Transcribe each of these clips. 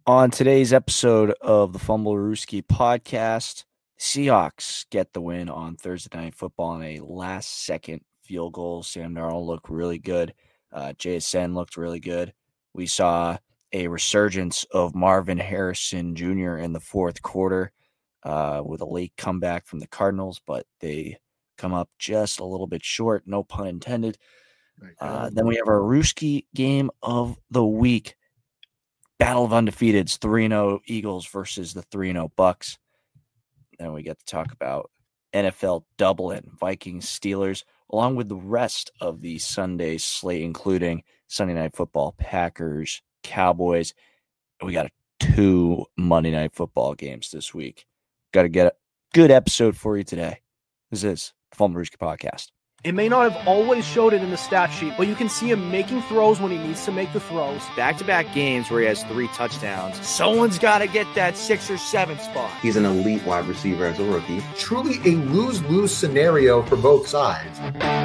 On today's episode of the Fumblerooski podcast, Seahawks get the win on Thursday Night Football on a last-second field goal. Sam Darnold looked really good. JSN looked really good. We saw a resurgence of Marvin Harrison Jr. in the fourth quarter with a late comeback from the Cardinals, but they come up just a little bit short, no pun intended. Then we have our Rooski game of the week. Battle of Undefeateds, 3-0 Eagles versus the 3-0 Bucks. Then we get to talk about NFL double-in, Vikings, Steelers, along with the rest of the Sunday slate, including Sunday Night Football, Packers, Cowboys. We got 2 Monday Night Football games this week. Got to get a good episode for you today. This is the Fumblerooski podcast. It may not have always showed it in the stat sheet, but you can see him making throws when he needs to make the throws. Back-to-back games where he has 3 touchdowns. Someone's got to get that 6 or 7 spot. He's an elite wide receiver as a rookie. Truly a lose-lose scenario for both sides.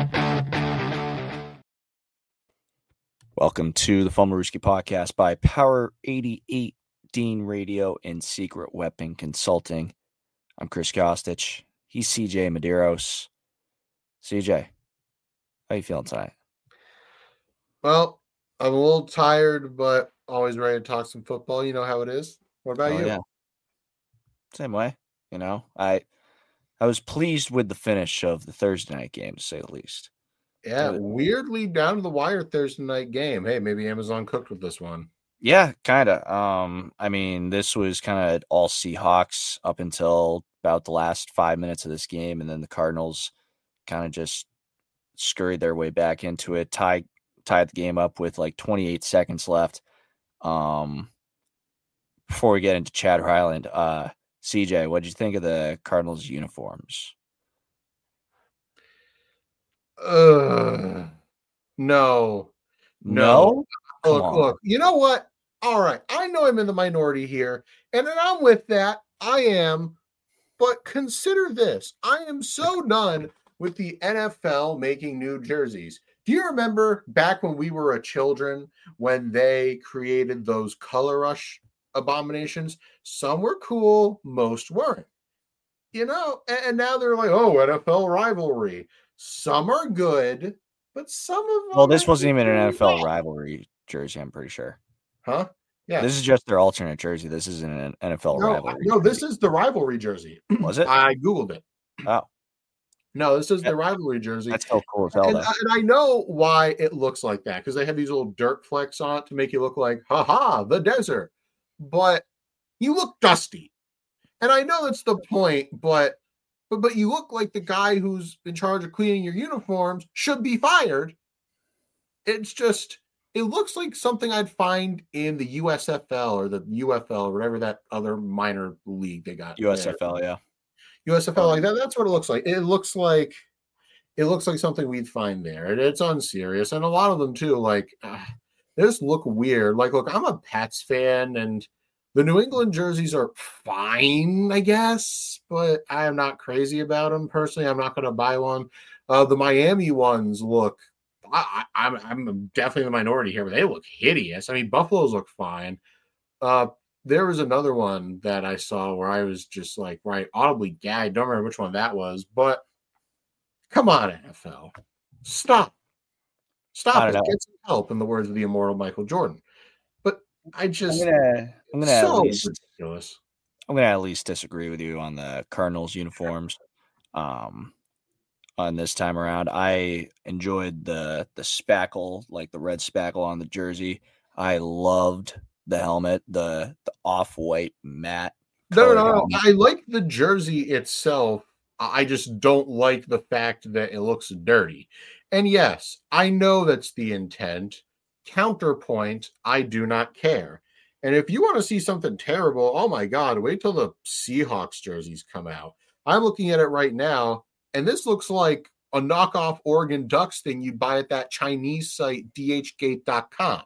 Welcome to the Fumblerooski podcast by Power 88, Dean Radio, and Secret Weapon Consulting. I'm Chris Kostich. He's CJ Medeiros. CJ, how you feeling tonight? Well, I'm a little tired, but always ready to talk some football. You know how it is. What about you? Yeah. Same way. I was pleased with the finish of the Thursday night game, to say the least. Yeah, weirdly down to the wire Thursday night game. Hey, maybe Amazon cooked with this one. Yeah, kind of. This was kind of all Seahawks up until about the last 5 minutes of this game, and then the Cardinals kind of just scurried their way back into it, tied the game up with like 28 seconds left. Before we get into Chad Ryland, CJ, what did you think of the Cardinals uniforms? No. Look, you know what? All right. I know I'm in the minority here, and I'm with that. I am. But consider this. I am so done with the NFL making new jerseys. Do you remember back when we were children when they created those color rush abominations? Some were cool, most weren't. And now they're like, oh, NFL rivalry. Some are good, but some of them. Well, this wasn't even an NFL rivalry jersey, I'm pretty sure. Huh? Yeah. This is just their alternate jersey. This isn't an NFL rivalry. No, this is the rivalry jersey. Was it? I Googled it. Oh. No, this is the rivalry jersey. That's so cool as hell. And I know why it looks like that, because they have these little dirt flecks on it to make you look like, ha, the desert. But you look dusty. And I know that's the point, but you look like the guy who's in charge of cleaning your uniforms should be fired. It's just, it looks like something I'd find in the USFL or the UFL or whatever that other minor league they got. USFL, yeah. USFL, like that. That's what it looks like. It looks like something we'd find there. It's unserious, and a lot of them too. Like they just look weird. Like, look, I'm a Pats fan, and the New England jerseys are fine, I guess, but I am not crazy about them personally. I'm not going to buy one. The Miami ones look. I'm definitely the minority here, but they look hideous. I mean, Buffalo's look fine. There was another one that I saw where I was just like, audibly gagged. I don't remember which one that was, but come on, NFL. Stop it. Get some help, in the words of the immortal Michael Jordan. But I'm gonna ridiculous. I'm gonna at least disagree with you on the Cardinals uniforms. On this time around, I enjoyed the spackle, like the red spackle on the jersey. I loved the helmet, the off-white matte. No. I like the jersey itself. I just don't like the fact that it looks dirty. And yes, I know that's the intent. Counterpoint, I do not care. And if you want to see something terrible, oh my God, wait till the Seahawks jerseys come out. I'm looking at it right now, and this looks like a knockoff Oregon Ducks thing you'd buy at that Chinese site, dhgate.com.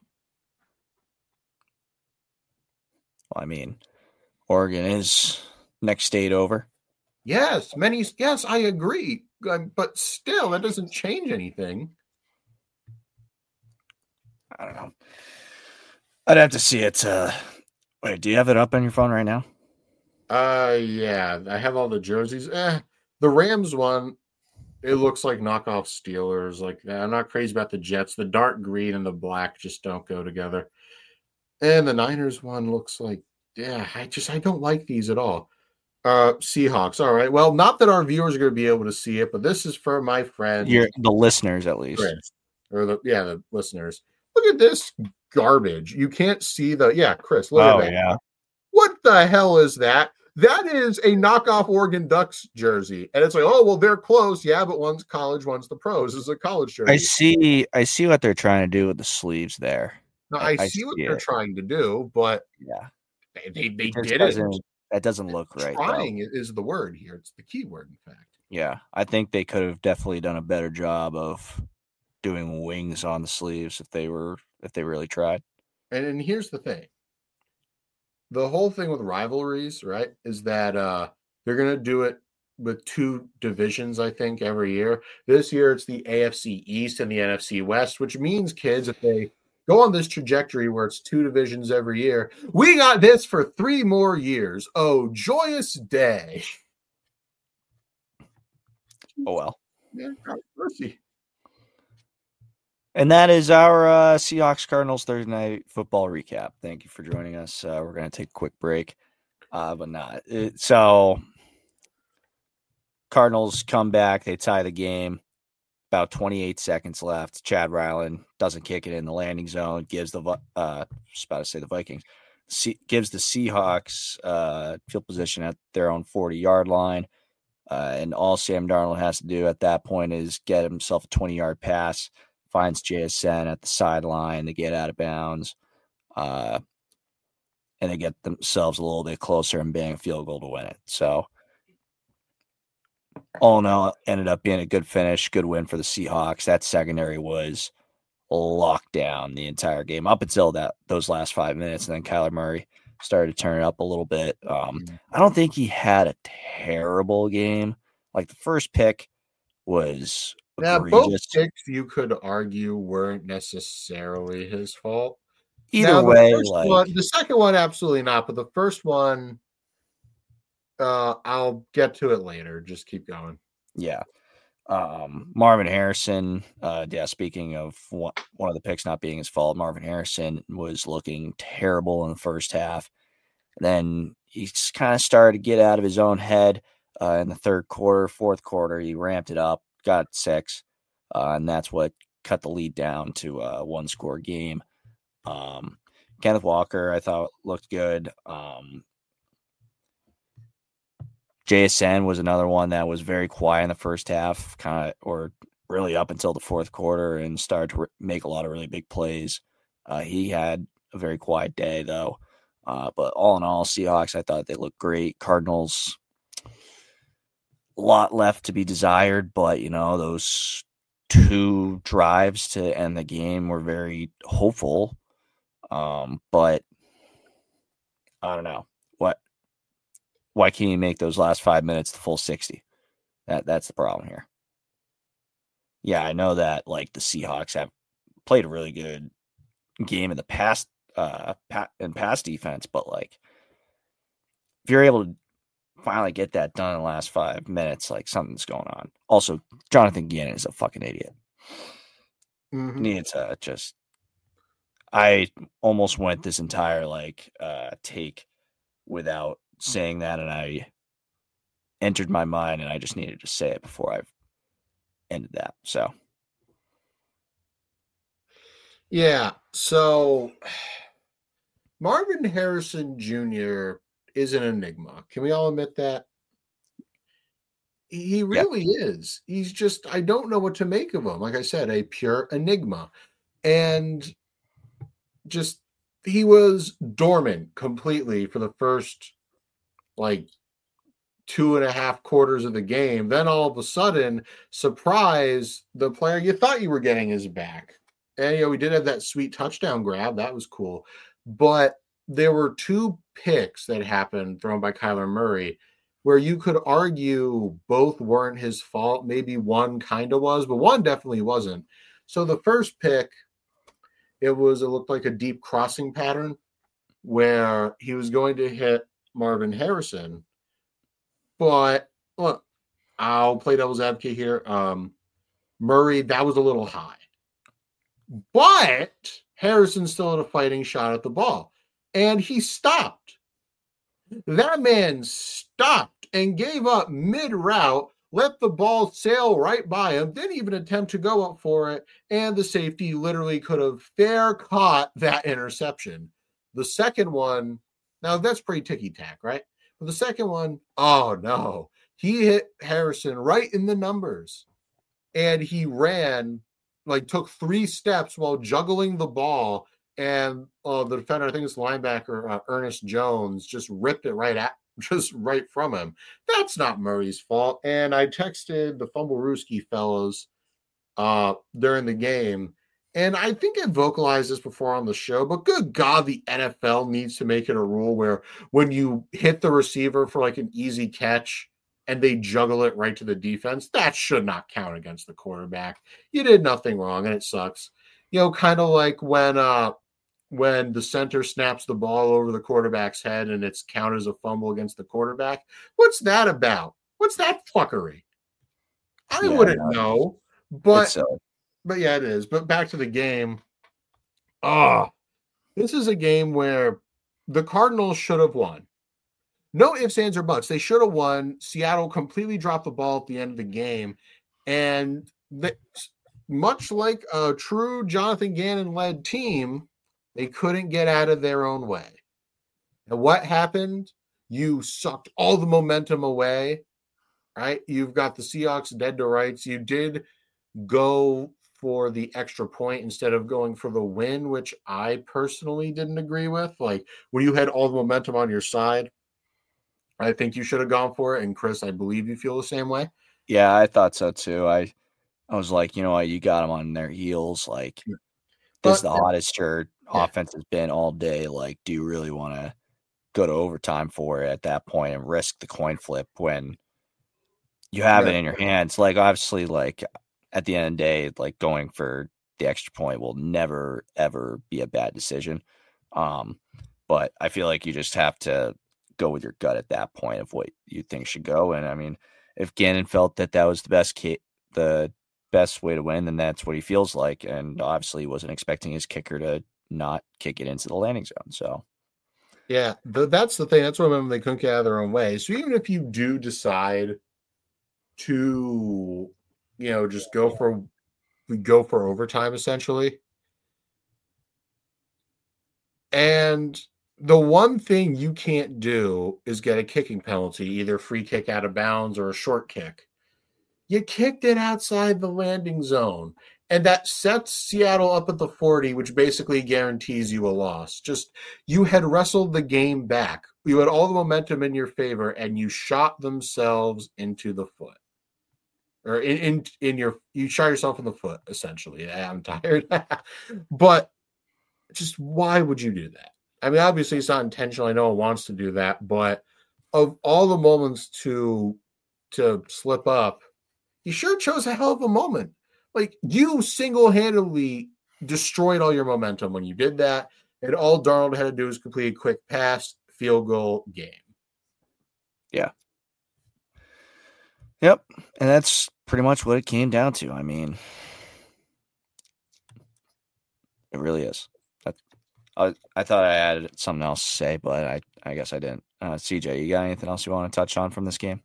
Well, I mean, Oregon is next state over. Yes, I agree. But still, that doesn't change anything. I don't know. I'd have to see it Wait, do you have it up on your phone right now? Yeah, I have all the jerseys. The Rams one, it looks like knockoff Steelers. Like, I'm not crazy about the Jets. The dark green and the black just don't go together. And the Niners one looks like, I don't like these at all. Seahawks. All right. Well, not that our viewers are going to be able to see it, but this is for my friend. The listeners, at least. Chris, or the listeners. Look at this garbage. You can't see Chris. Look at that. Yeah. What the hell is that? That is a knockoff Oregon Ducks jersey. And it's like, oh, well, they're close. Yeah, but one's college, one's the pros. This is a college jersey. I see what they're trying to do with the sleeves there. Now, I see what they're trying to do, but they did it. That doesn't look right. Trying is the word here. It's the key word, in fact. Yeah, I think they could have definitely done a better job of doing wings on the sleeves if they really tried. And here's the thing. The whole thing with rivalries, right, is that they're going to do it with two divisions, I think, every year. This year, it's the AFC East and the NFC West, which means, kids, if they go on this trajectory where it's two divisions every year, we got this for 3 more years. Oh, joyous day. Oh, well. Yeah, mercy. And that is our Seahawks Cardinals Thursday night football recap. Thank you for joining us. We're going to take a quick break, but not. So Cardinals come back. They tie the game. About 28 seconds left. Chad Ryland doesn't kick it in the landing zone. Gives the Vikings. Gives the Seahawks field position at their own 40-yard line. And all Sam Darnold has to do at that point is get himself a 20-yard pass. Finds JSN at the sideline. They get out of bounds. And they get themselves a little bit closer and bang a field goal to win it. So, all in all, ended up being a good finish, good win for the Seahawks. That secondary was locked down the entire game up until those last 5 minutes. And then Kyler Murray started to turn it up a little bit. I don't think he had a terrible game. Like, the first pick was egregious. Both picks you could argue weren't necessarily his fault. Either way, the second one, absolutely not. But the first one, I'll get to it later. Just keep going. Yeah. Marvin Harrison, speaking of one of the picks not being his fault, Marvin Harrison was looking terrible in the first half. Then he kind of started to get out of his own head in the third quarter, fourth quarter. He ramped it up, got 6, and that's what cut the lead down to a 1-score game. Kenneth Walker, I thought, looked good. JSN was another one that was very quiet in the first half, or really up until the fourth quarter, and started to make a lot of really big plays. He had a very quiet day, though. But all in all, Seahawks, I thought they looked great. Cardinals, a lot left to be desired, but, those 2 drives to end the game were very hopeful. But I don't know. Why can't you make those last 5 minutes the full 60? That's the problem here. Yeah, I know that, the Seahawks have played a really good game in the past, pass defense, but, if you're able to finally get that done in the last 5 minutes, something's going on. Also, Jonathan Gannon is a fucking idiot. Mm-hmm. Needed to I almost went this entire, take without saying that, and I entered my mind, and I just needed to say it before I've ended that. So, yeah. So, Marvin Harrison Jr. is an enigma. Can we all admit that? He really is. He's just, I don't know what to make of him. Like I said, a pure enigma. And just, he was dormant completely for the first 2.5 quarters of the game. Then all of a sudden, surprise, the player you thought you were getting is back. And, we did have that sweet touchdown grab. That was cool. But there were 2 picks that happened thrown by Kyler Murray where you could argue both weren't his fault. Maybe one kind of was, but one definitely wasn't. So the first pick, it looked like a deep crossing pattern. where he was going to hit Marvin Harrison. But look, I'll play devil's advocate here. Murray, that was a little high. But Harrison still had a fighting shot at the ball. And he stopped. That man stopped and gave up mid-route, let the ball sail right by him, didn't even attempt to go up for it, and the safety literally could have fair caught that interception. The second one, now that's pretty ticky-tack, right? But the second one, oh no. He hit Harrison right in the numbers. And he ran, took 3 steps while juggling the ball, and the defender, I think it's linebacker, Ernest Jones, just ripped it right from him. That's not Murray's fault. And I texted the Fumblerooski fellows during the game, and I think I vocalized this before on the show, but good God, the NFL needs to make it a rule where when you hit the receiver for an easy catch and they juggle it right to the defense, that should not count against the quarterback. You did nothing wrong, and it sucks. Kind of like when the center snaps the ball over the quarterback's head and it's counted as a fumble against the quarterback. What's that about? What's that fuckery? I wouldn't know, but yeah, it is. But back to the game. This is a game where the Cardinals should have won. No ifs, ands, or buts. They should have won. Seattle completely dropped the ball at the end of the game. And much like a true Jonathan Gannon-led team, they couldn't get out of their own way. And what happened? You sucked all the momentum away, right? You've got the Seahawks dead to rights. You did go for the extra point instead of going for the win, which I personally didn't agree with. When you had all the momentum on your side, I think you should have gone for it. And Chris, I believe you feel the same way. Yeah, I thought so too. I was like, you know what, you got them on their heels. This is the hottest your offense has been all day. Do you really want to go to overtime for it at that point and risk the coin flip when you have it in your hands? Obviously, at the end of the day, going for the extra point will never, ever be a bad decision. But I feel like you just have to go with your gut at that point of what you think should go. And I mean, if Gannon felt that was the best way to win, then that's what he feels like. And obviously he wasn't expecting his kicker to not kick it into the landing zone. So yeah, that's the thing. That's what I remember. They couldn't get out of their own way. So even if you do decide to, just go for overtime essentially. And the one thing you can't do is get a kicking penalty, either free kick out of bounds or a short kick. You kicked it outside the landing zone, and that sets Seattle up at the 40, which basically guarantees you a loss. You had wrestled the game back. You had all the momentum in your favor, and you shot themselves into the foot. Or you shot yourself in the foot, essentially. I'm tired. But just why would you do that? I mean, obviously it's not intentional. I know it wants to do that, but of all the moments to slip up, you sure chose a hell of a moment. You single-handedly destroyed all your momentum when you did that, and all Darnold had to do was complete a quick pass, field goal, game. Yeah. Yep, and that's pretty much what it came down to. I mean, it really is. I thought I added something else to say, but I guess I didn't. CJ, you got anything else you want to touch on from this game?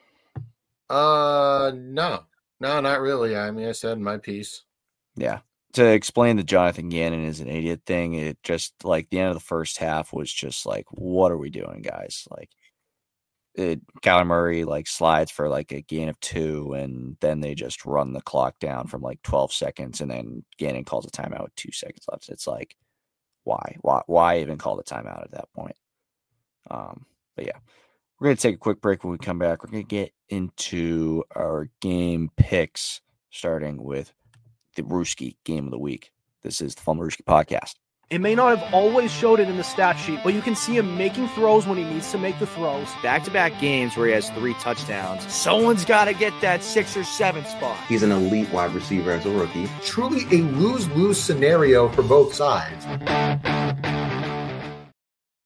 No, not really. I mean, I said my piece. Yeah. To explain the Jonathan Gannon is an idiot thing, it just the end of the first half was just what are we doing, guys? Kyler Murray slides for a gain of 2, and then they just run the clock down from 12 seconds, and then Gannon calls a timeout with 2 seconds left. It's why even call the timeout at that point? But yeah, we're going to take a quick break. When we come back, we're going to get into our game picks, starting with the Rooski game of the week. This is the Fumblerooski podcast. It may not have always showed it in the stat sheet, but you can see him making throws when he needs to make the throws. Back-to-back games where he has 3 touchdowns. Someone's got to get that 6 or 7 spot. He's an elite wide receiver as a rookie. Truly a lose-lose scenario for both sides.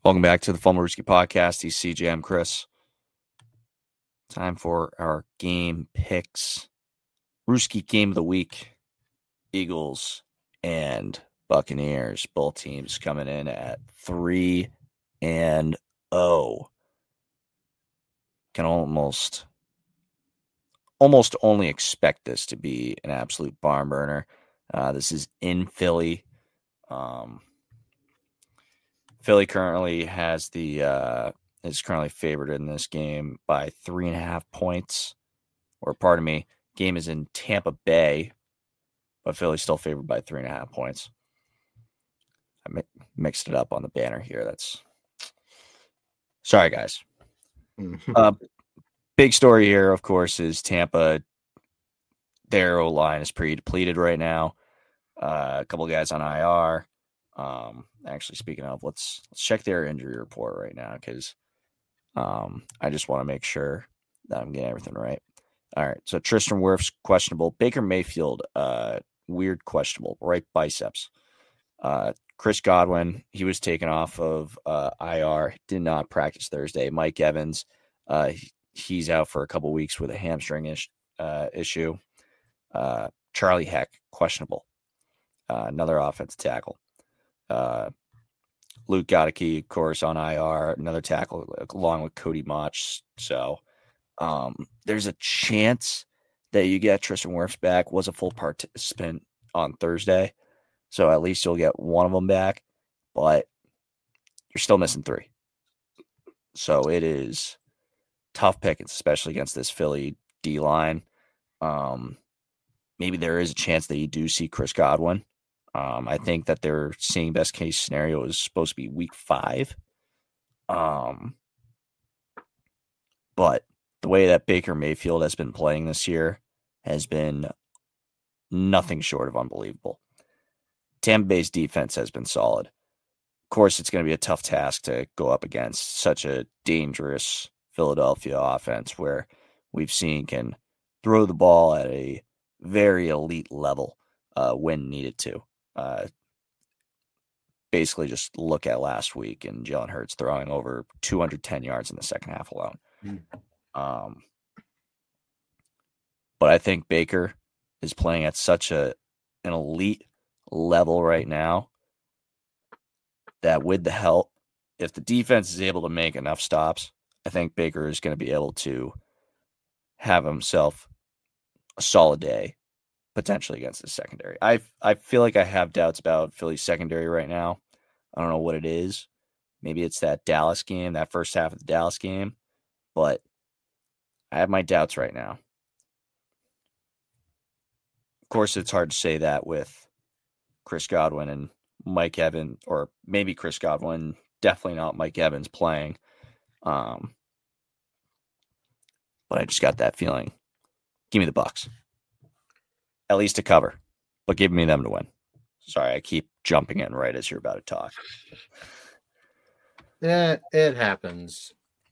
Welcome back to the Fumblerooski Podcast. He's CJ. I'm Chris. Time for our game picks. Rooski game of the week. Eagles and Buccaneers. Both teams coming in at 3-0. Can almost only expect this to be an absolute barn burner. This is in Philly. Philly currently has is currently favored in this game by 3.5 points. Or pardon me, game is in Tampa Bay, but Philly's still favored by 3.5 points. I mixed it up on the banner here. Sorry, guys. Big story here, of course, is Tampa. Their O-line is pretty depleted right now. A couple of guys on IR. Actually, speaking of, let's check their injury report right now because I just want to make sure that I'm getting everything right. All right, so Tristan Wirfs questionable. Baker Mayfield, weird questionable, right biceps. Chris Godwin, he was taken off of IR, did not practice Thursday. Mike Evans, he's out for a couple weeks with a hamstring issue. Charlie Heck, questionable. Another offensive tackle. Luke Goedeke, of course, on IR, another tackle along with Cody Mauch. So there's a chance that you get Tristan Wirfs back. Was a full participant on Thursday. So at least you'll get one of them back, but you're still missing 3. So it is tough pickings, especially against this Philly D-line. Maybe there is a chance that you do see Chris Godwin. I think that they're seeing best case scenario is supposed to be week 5. But the way that Baker Mayfield has been playing this year has been nothing short of unbelievable. Tampa Bay's defense has been solid. Of course, it's going to be a tough task to go up against such a dangerous Philadelphia offense where we've seen can throw the ball at a very elite level when needed to. Basically, just look at last week and Jalen Hurts throwing over 210 yards in the second half alone. But I think Baker is playing at such an elite level right now that with the help, if the defense is able to make enough stops, I think Baker is going to be able to have himself a solid day potentially against the secondary. I feel like I have doubts about Philly's secondary right now. I don't know what it is. Maybe it's that Dallas game, that first half of the Dallas game, but I have my doubts right now. Of course, it's hard to say that with Chris Godwin and Mike Evans, or maybe Chris Godwin, definitely not Mike Evans playing. But I just got that feeling. Give me the Bucs. At least to cover, but give me them to win. Sorry, I keep jumping in right as you're about to talk. Yeah, it happens.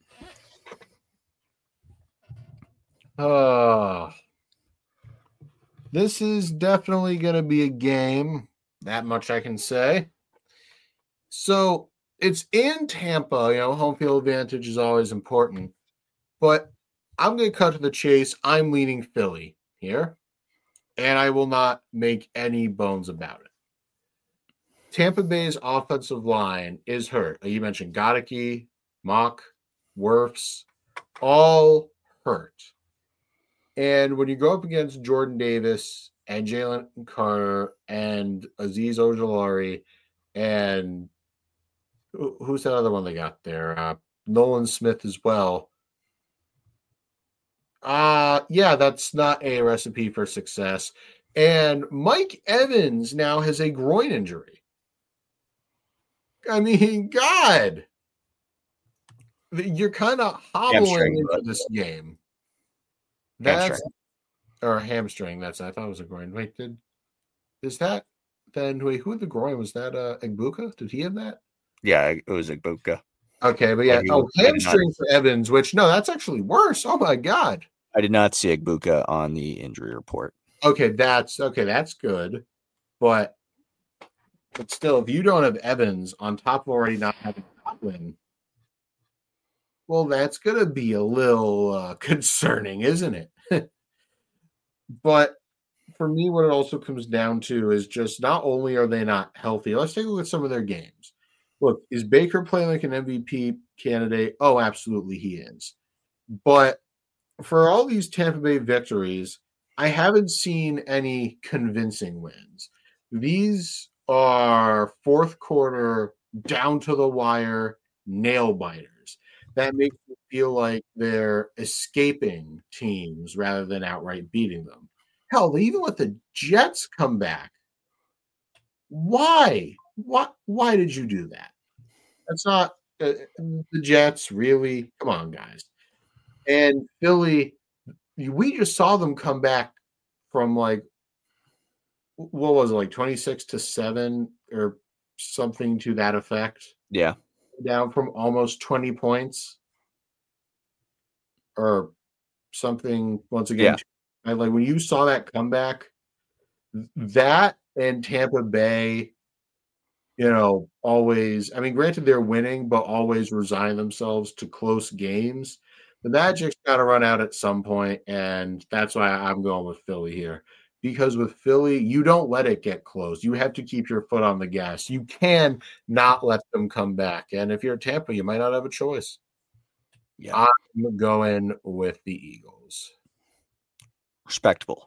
This is definitely going to be a game. That much I can say. So it's in Tampa. Home field advantage is always important. But I'm going to cut to the chase. I'm leaning Philly here. And I will not make any bones about it. Tampa Bay's offensive line is hurt. You mentioned Goedeke, Mauch, Wirfs, all hurt. And when you go up against Jordan Davis and Jalen Carter and Azeez Ojulari and who's that other one they got there? Nolan Smith as well. Yeah, that's not a recipe for success. And Mike Evans now has a groin injury. I mean, God, you're kind of hobbling into this game. That's or hamstring. I thought it was a groin. Wait, who the groin was that? Egbuka? Did he have that? Yeah, it was Egbuka. Okay, but yeah, hamstring for Evans, which no, that's actually worse. Oh my God. I did not see Egbuka on the injury report. Okay, that's good. But still, if you don't have Evans on top of already not having Oakland. Well, that's going to be a little concerning, isn't it? But for me, what it also comes down to is just not only are they not healthy, let's take a look at some of their games. Look, is Baker playing like an MVP candidate? Oh, absolutely he is. But for all these Tampa Bay victories, I haven't seen any convincing wins. These are fourth quarter, down to the wire, nail biters. That makes me feel like they're escaping teams rather than outright beating them. Hell, they even let the Jets come back. Why? Why did you do that? That's not the Jets, really. Come on, guys. And Philly, we just saw them come back from like, what was it, like 26-7 or something to that effect? Yeah. Down from almost 20 points or something. Once again, like when you saw that comeback, that and Tampa Bay, always, I mean, granted they're winning, but always resign themselves to close games. The Magic's got to run out at some point, and that's why I'm going with Philly here. Because with Philly, you don't let it get close. You have to keep your foot on the gas. You can not let them come back. And if you're Tampa, you might not have a choice. Yeah. I'm going with the Eagles. Respectable.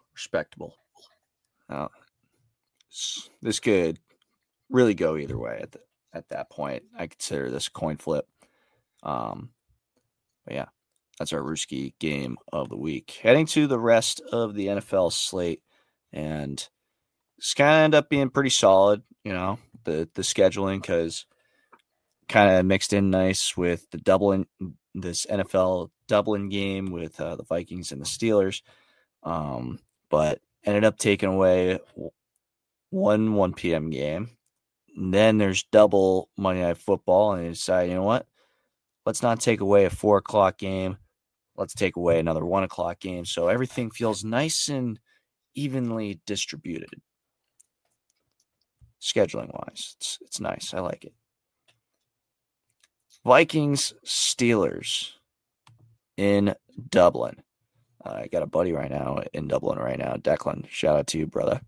This could really go either way at that point. I consider this a coin flip. But yeah, that's our Ruski game of the week. Heading to the rest of the NFL slate, and it's kind of end up being pretty solid, the scheduling, because kind of mixed in nice with the doubling, this NFL doubling game with the Vikings and the Steelers, but ended up taking away one 1 p.m. game. And then there's double Monday Night Football, and they decide, you know what? Let's not take away a 4 o'clock game. Let's take away another 1 o'clock game. So everything feels nice and evenly distributed. Scheduling wise, it's nice. I like it. Vikings Steelers in Dublin. I got a buddy right now in Dublin right now, Declan. Shout out to you, brother.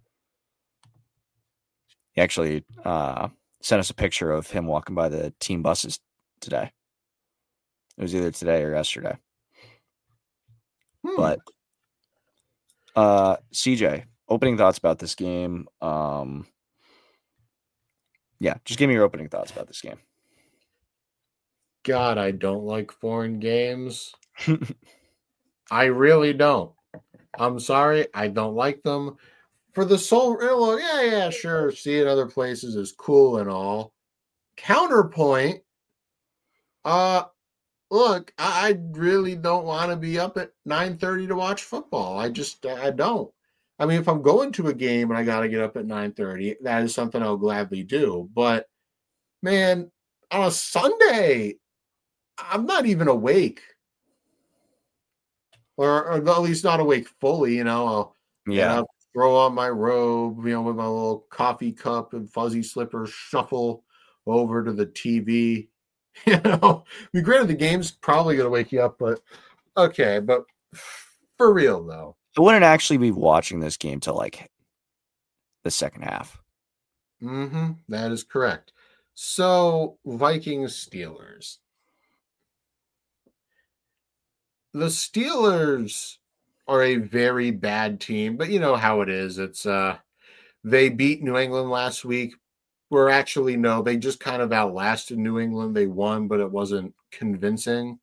He actually sent us a picture of him walking by the team buses today. It was either today or yesterday. But CJ, opening thoughts about this game. Yeah, just give me your opening thoughts about this game. God, I don't like foreign games. I really don't. I'm sorry, I don't like them. For the sole, yeah, sure, see it other places is cool and all. Counterpoint, look, I really don't want to be up at 9:30 to watch football. I don't. I mean, if I'm going to a game and I got to get up at 9:30, that is something I'll gladly do. But, man, on a Sunday, I'm not even awake. Or at least not awake fully, I'll throw on my robe, with my little coffee cup and fuzzy slippers, shuffle over to the TV. I mean, granted, the game's probably going to wake you up, but okay. But for real, though. I wouldn't actually be watching this game till like the second half. That is correct. So, Vikings Steelers. The Steelers are a very bad team, but you know how it is. It's they beat New England last week. They just kind of outlasted New England. They won, but it wasn't convincing.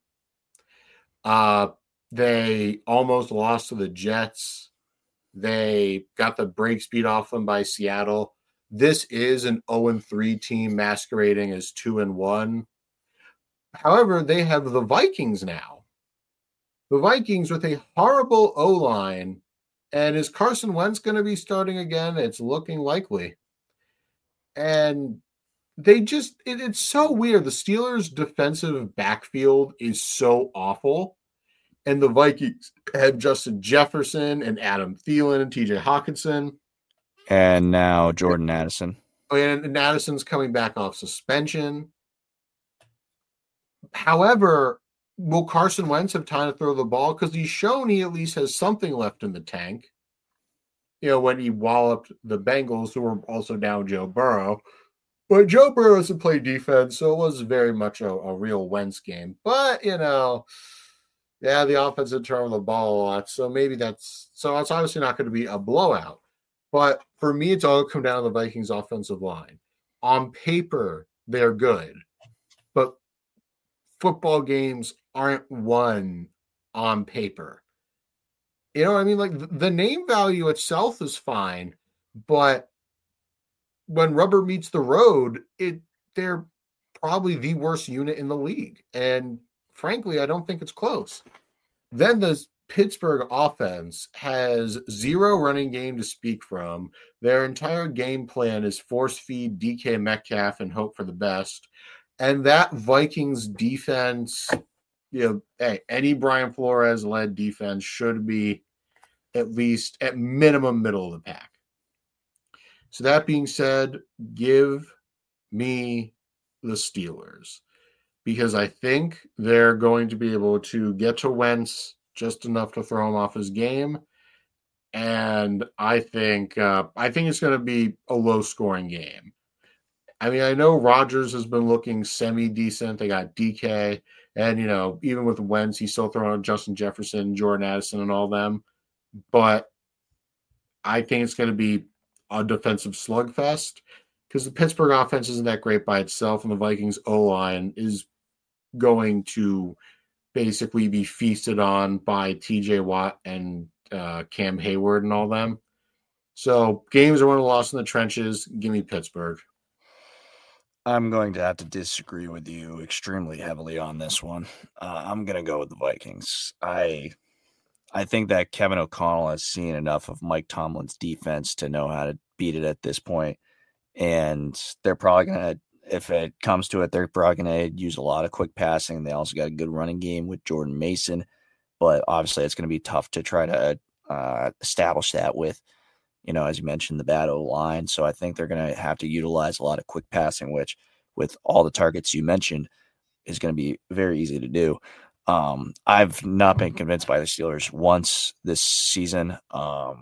They almost lost to the Jets. They got the brakes beat off them by Seattle. This is an 0-3 team masquerading as 2-1. However, they have the Vikings now. The Vikings with a horrible O-line. And is Carson Wentz going to be starting again? It's looking likely. And they just, it's so weird. The Steelers' defensive backfield is so awful. And the Vikings have Justin Jefferson and Adam Thielen and TJ Hawkinson. And now Jordan Addison. And Addison's coming back off suspension. However, will Carson Wentz have time to throw the ball? Because he's shown he at least has something left in the tank. When he walloped the Bengals, who were also down Joe Burrow. But Joe Burrow doesn't play defense, so it was very much a real Wentz game. But, the offense did turn the ball a lot. So maybe it's obviously not going to be a blowout. But for me, it's all come down to the Vikings offensive line. On paper, they're good. But football games aren't won on paper. You know what I mean? Like, the name value itself is fine, but when rubber meets the road, they're probably the worst unit in the league. And frankly, I don't think it's close. Then the Pittsburgh offense has zero running game to speak from. Their entire game plan is force feed DK Metcalf and hope for the best. And that Vikings defense, any Brian Flores led defense should be at least at minimum middle of the pack. So that being said, give me the Steelers, because I think they're going to be able to get to Wentz just enough to throw him off his game. And I think it's going to be a low scoring game. I mean, I know Rodgers has been looking semi-decent. They got DK. And, even with Wentz, he's still throwing out Justin Jefferson, Jordan Addison, and all them. But I think it's going to be a defensive slugfest because the Pittsburgh offense isn't that great by itself, and the Vikings O-line is going to basically be feasted on by TJ Watt and Cam Hayward and all them. So games are won and lost in the trenches. Give me Pittsburgh. I'm going to have to disagree with you extremely heavily on this one. I'm going to go with the Vikings. I think that Kevin O'Connell has seen enough of Mike Tomlin's defense to know how to beat it at this point. And they're probably going to, if it comes to it, they're probably going to use a lot of quick passing. They also got a good running game with Jordan Mason. But obviously it's going to be tough to try to establish that with, as you mentioned, the bad O-line. So I think they're going to have to utilize a lot of quick passing, which with all the targets you mentioned is going to be very easy to do. I've not been convinced by the Steelers once this season. The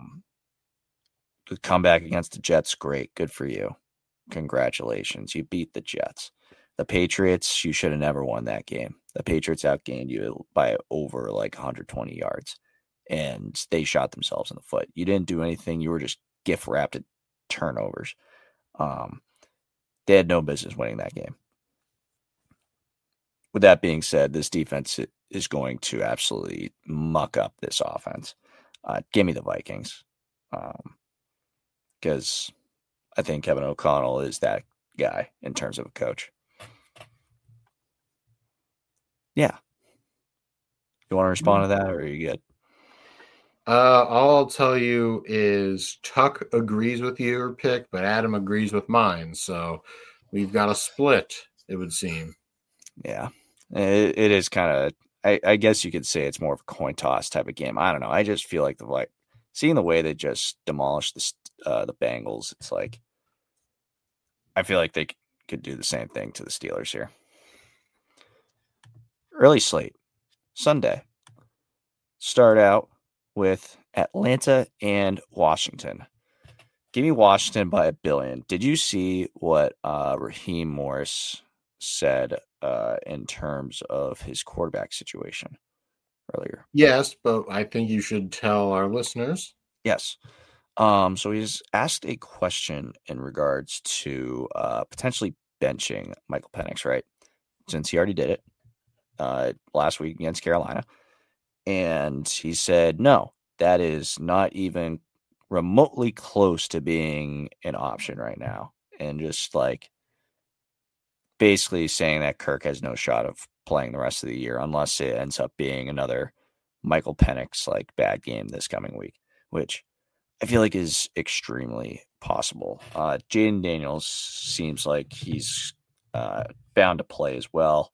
comeback against the Jets, great. Good for you. Congratulations. You beat the Jets. The Patriots, you should have never won that game. The Patriots outgained you by over 120 yards, and they shot themselves in the foot. You didn't do anything. You were just gift wrapped at turnovers. They had no business winning that game. With that being said, this defense is going to absolutely muck up this offense. Give me the Vikings, because I think Kevin O'Connell is that guy in terms of a coach. Yeah. You want to respond to that, or are you good? All I'll tell you is Tuck agrees with your pick, but Adam agrees with mine. So we've got a split, it would seem. Yeah. It is kind of, I guess you could say it's more of a coin toss type of game. I don't know. I just feel like seeing the way they just demolished the Bengals, it's like, I feel like they could do the same thing to the Steelers here. Early slate, Sunday. Start out with Atlanta and Washington. Give me Washington by 1 billion. Did you see what Raheem Morris said in terms of his quarterback situation earlier? Yes, but I think you should tell our listeners. Yes. So he's asked a question in regards to potentially benching Michael Penix, right? Since he already did it last week against Carolina. And he said, no, that is not even remotely close to being an option right now. And just basically saying that Kirk has no shot of playing the rest of the year unless it ends up being another Michael Penix bad game this coming week, which I feel like is extremely possible. Jaden Daniels seems like he's bound to play as well.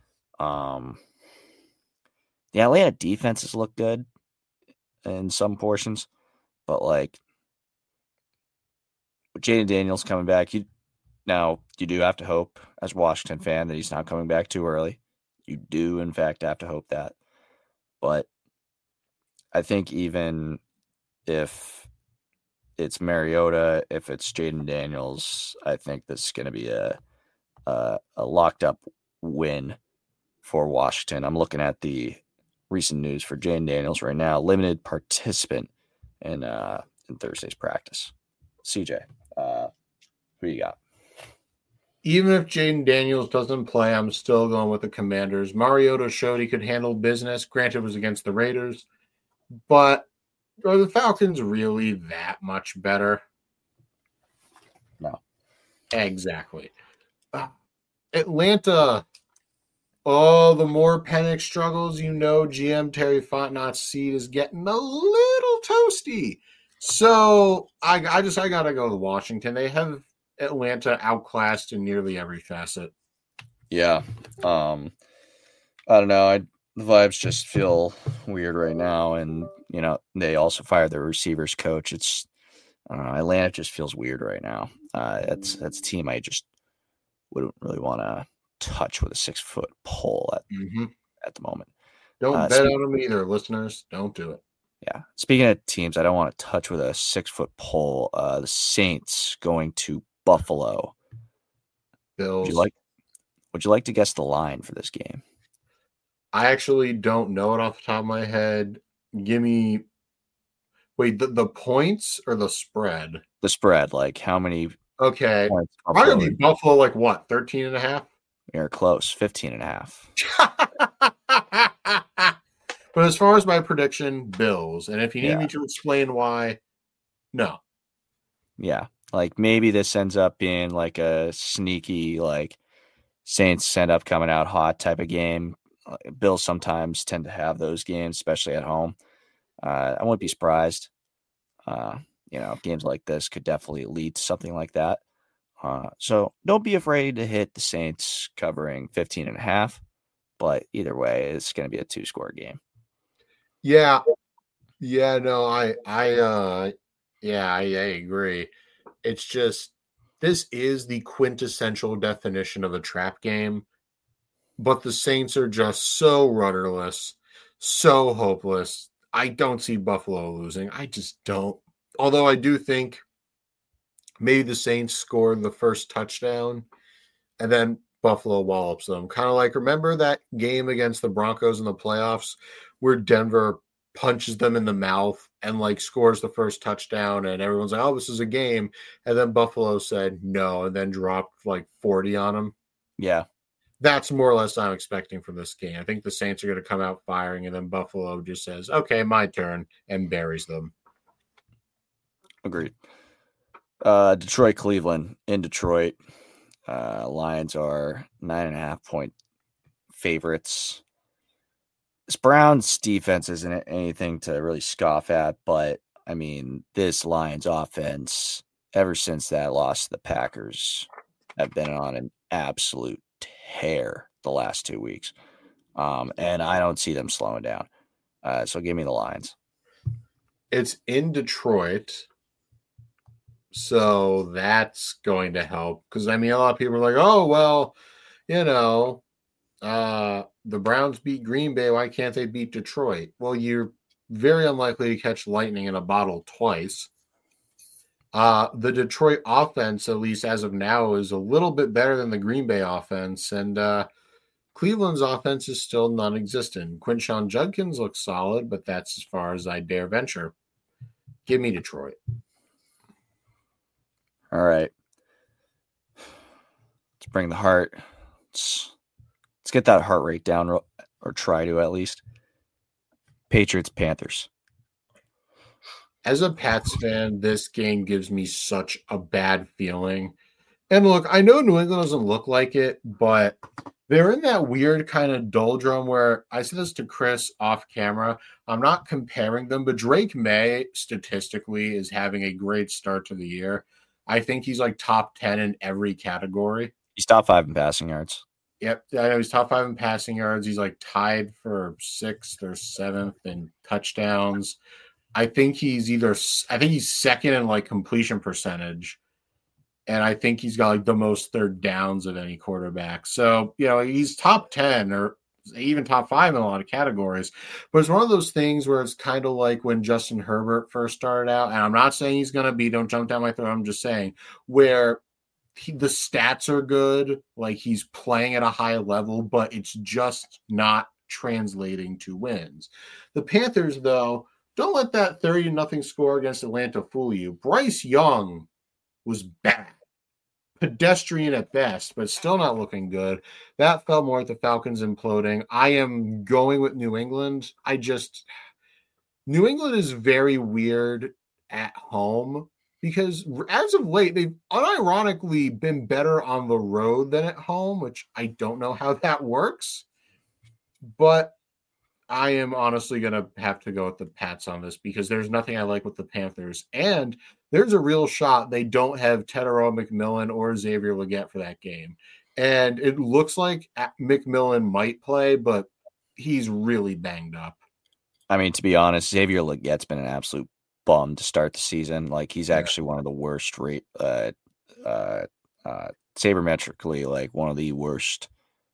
The Atlanta defenses look good in some portions, but with Jaden Daniels coming back, you do have to hope as a Washington fan that he's not coming back too early. You do, in fact, have to hope that. But I think even if it's Mariota, if it's Jaden Daniels, I think this is going to be a locked up win for Washington. I'm looking at the recent news for Jaden Daniels right now. Limited participant in Thursday's practice. CJ, who you got? Even if Jaden Daniels doesn't play, I'm still going with the Commanders. Mariota showed he could handle business. Granted, it was against the Raiders. But are the Falcons really that much better? No. Exactly. Atlanta, the more Penix struggles, GM Terry Fontenot's seat is getting a little toasty. So I got to go with Washington. They have Atlanta outclassed in nearly every facet. Yeah. I don't know. The vibes just feel weird right now. And, they also fired their receivers coach. I don't know. Atlanta just feels weird right now. That's a team I just wouldn't really want to touch with a 6-foot pole at the moment. Don't bet on them either, listeners. Don't do it. Yeah. Speaking of teams, I don't want to touch with a 6-foot pole. The Saints going to Buffalo. Bills. Would you like to guess the line for this game? I actually don't know it off the top of my head. Give me the points or the spread? The spread, like how many points? I'm going to be Buffalo, 13.5? You're close, 15.5. But as far as my prediction, Bills. And if you need me to explain why, no. Yeah. Maybe this ends up being a sneaky, Saints end up coming out hot type of game. Bills sometimes tend to have those games, especially at home. I wouldn't be surprised. Games like this could definitely lead to something like that. So don't be afraid to hit the Saints covering 15.5. But either way, it's going to be a 2-score game. Yeah. Yeah, no, I agree. It's just, this is the quintessential definition of a trap game, but the Saints are just so rudderless, so hopeless. I don't see Buffalo losing. I just don't. Although I do think maybe the Saints score the first touchdown and then Buffalo wallops them. Kind of remember that game against the Broncos in the playoffs where Denver punches them in the mouth and scores the first touchdown and everyone's like, oh, this is a game. And then Buffalo said no and then dropped 40 on them. Yeah. That's more or less I'm expecting from this game. I think the Saints are going to come out firing and then Buffalo just says, okay, my turn, and buries them. Agreed. Detroit, Cleveland. In Detroit, Lions are 9.5-point favorites. This Browns defense isn't anything to really scoff at, but this Lions offense, ever since that loss to the Packers, have been on an absolute tear the last 2 weeks. And I don't see them slowing down. So give me the Lions. It's in Detroit. So that's going to help. Because, a lot of people are like, oh, well, the Browns beat Green Bay. Why can't they beat Detroit? Well, you're very unlikely to catch lightning in a bottle twice. The Detroit offense, at least as of now, is a little bit better than the Green Bay offense. And Cleveland's offense is still non-existent. Quinshon Judkins looks solid, but that's as far as I dare venture. Give me Detroit. All right. Let's bring the heart. Let's get that heart rate down, or try to at least. Patriots, Panthers. As a Pats fan, this game gives me such a bad feeling. And look, I know New England doesn't look like it, but they're in that weird kind of doldrum where I said this to Chris off camera. I'm not comparing them, but Drake May statistically is having a great start to the year. I think he's top 10 in every category. He's top 5 in passing yards. Yep, I know he's top 5 in passing yards. He's tied for 6th or 7th in touchdowns. I think he's second in completion percentage. And I think he's got the most third downs of any quarterback. So, he's top 10 or even top 5 in a lot of categories. But it's one of those things where it's kind of like when Justin Herbert first started out, and I'm not saying he's going to be, don't jump down my throat, I'm just saying, where the stats are good, like he's playing at a high level, but it's just not translating to wins. The Panthers, though, don't let that 30-0 score against Atlanta fool you. Bryce Young was bad. Pedestrian at best, but still not looking good. That felt more at the Falcons imploding. I am going with New England. New England is very weird at home because as of late, they've unironically been better on the road than at home, which I don't know how that works. But I am honestly going to have to go with the Pats on this because there's nothing I like with the Panthers. And there's a real shot they don't have Tetairoa McMillan or Xavier Legette for that game. And it looks like McMillan might play, but he's really banged up. I mean, to be honest, Xavier Legette's been an absolute bum to start the season. Like, he's actually one of the worst sabermetrically, like one of the worst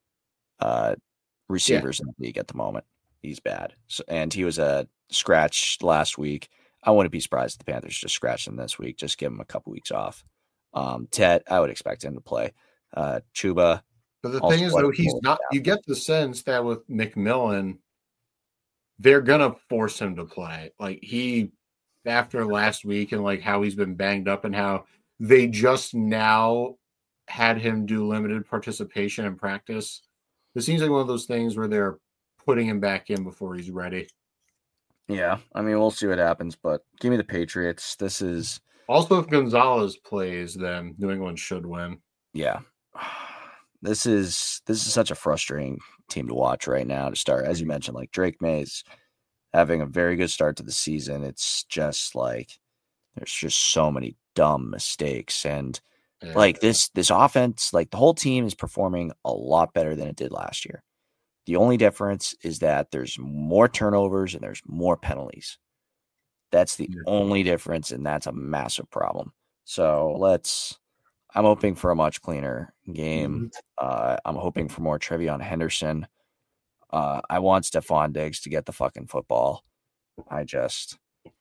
receivers in the league at the moment. He's bad. So, and he was a scratch last week. I wouldn't be surprised if the Panthers just scratched him this week. Just give him a couple weeks off. Ted, I would expect him to play. Chuba. But the thing is, though, he's not. You get the sense that with McMillan, they're gonna force him to play. Like after last week and like how he's been banged up and how they just now had him do limited participation in practice. It seems like one of those things where they're putting him back in before he's ready. Yeah, I mean, we'll see what happens, but give me the Patriots. This is also, if Gonzalez plays, then New England should win. Yeah, this is such a frustrating team to watch right now to start. As you mentioned, like Drake May's having a very good start to the season. It's just like there's just so many dumb mistakes, and like this offense, like the whole team is performing a lot better than it did last year. The only difference is that there's more turnovers and there's more penalties. That's the only difference, and that's a massive problem. So I'm hoping for a much cleaner game. I'm hoping for more Trevion Henderson. I want Stephon Diggs to get the fucking football. I just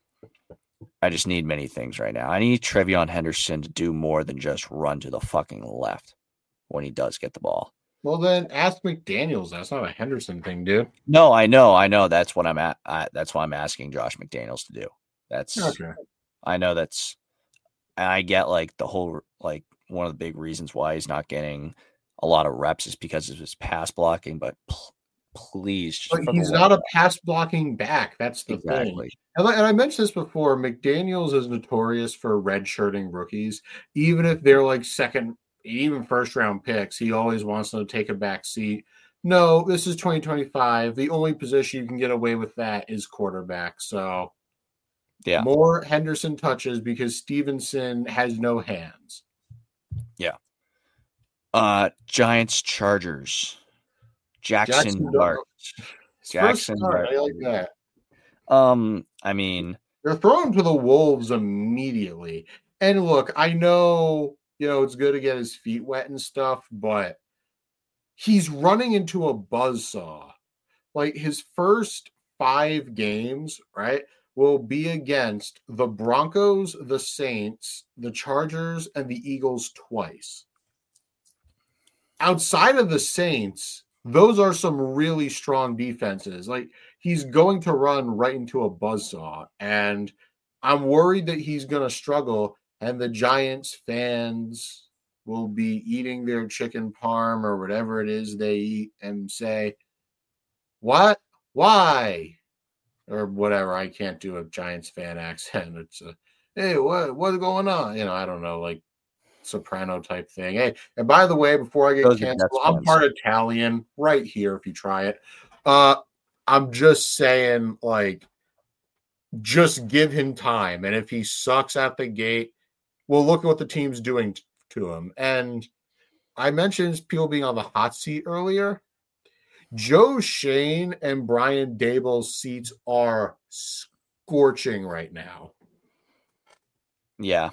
need many things right now. I need Trevion Henderson to do more than just run to the fucking left when he does get the ball. Well, then ask McDaniels. That's not a Henderson thing, dude. No, I know. That's what I'm at. That's why I'm asking Josh McDaniels to do. That's okay. I know that's. I get like the whole like one of the big reasons why he's not getting a lot of reps is because of his pass blocking. But please, but he's not a pass blocking back. That's the thing. And I mentioned this before. McDaniels is notorious for redshirting rookies, even if they're like second. Even first round picks, he always wants them to take a back seat. No, this is 2025. The only position you can get away with that is quarterback. So, yeah, more Henderson touches because Stevenson has no hands. Yeah. Giants, Chargers, Jackson Dart. Jackson Dart. I like that. I mean, they're throwing to the wolves immediately. And look, I know. It's good to get his feet wet and stuff, but he's running into a buzzsaw. Like his first 5 games, right, will be against the Broncos, the Saints, the Chargers, and the Eagles twice. Outside of the Saints, those are some really strong defenses. Like he's going to run right into a buzzsaw, and I'm worried that he's going to struggle. And the Giants fans will be eating their chicken parm or whatever it is they eat and say, what? Why? Or whatever. I can't do a Giants fan accent. It's hey, what's going on? I don't know, like soprano type thing. Hey, and by the way, before I get canceled, I'm part Italian right here if you try it. I'm just saying, like, just give him time. And if he sucks at the gate, well, look at what the team's doing to him. And I mentioned people being on the hot seat earlier. Joe Shane and Brian Daboll's seats are scorching right now. Yeah,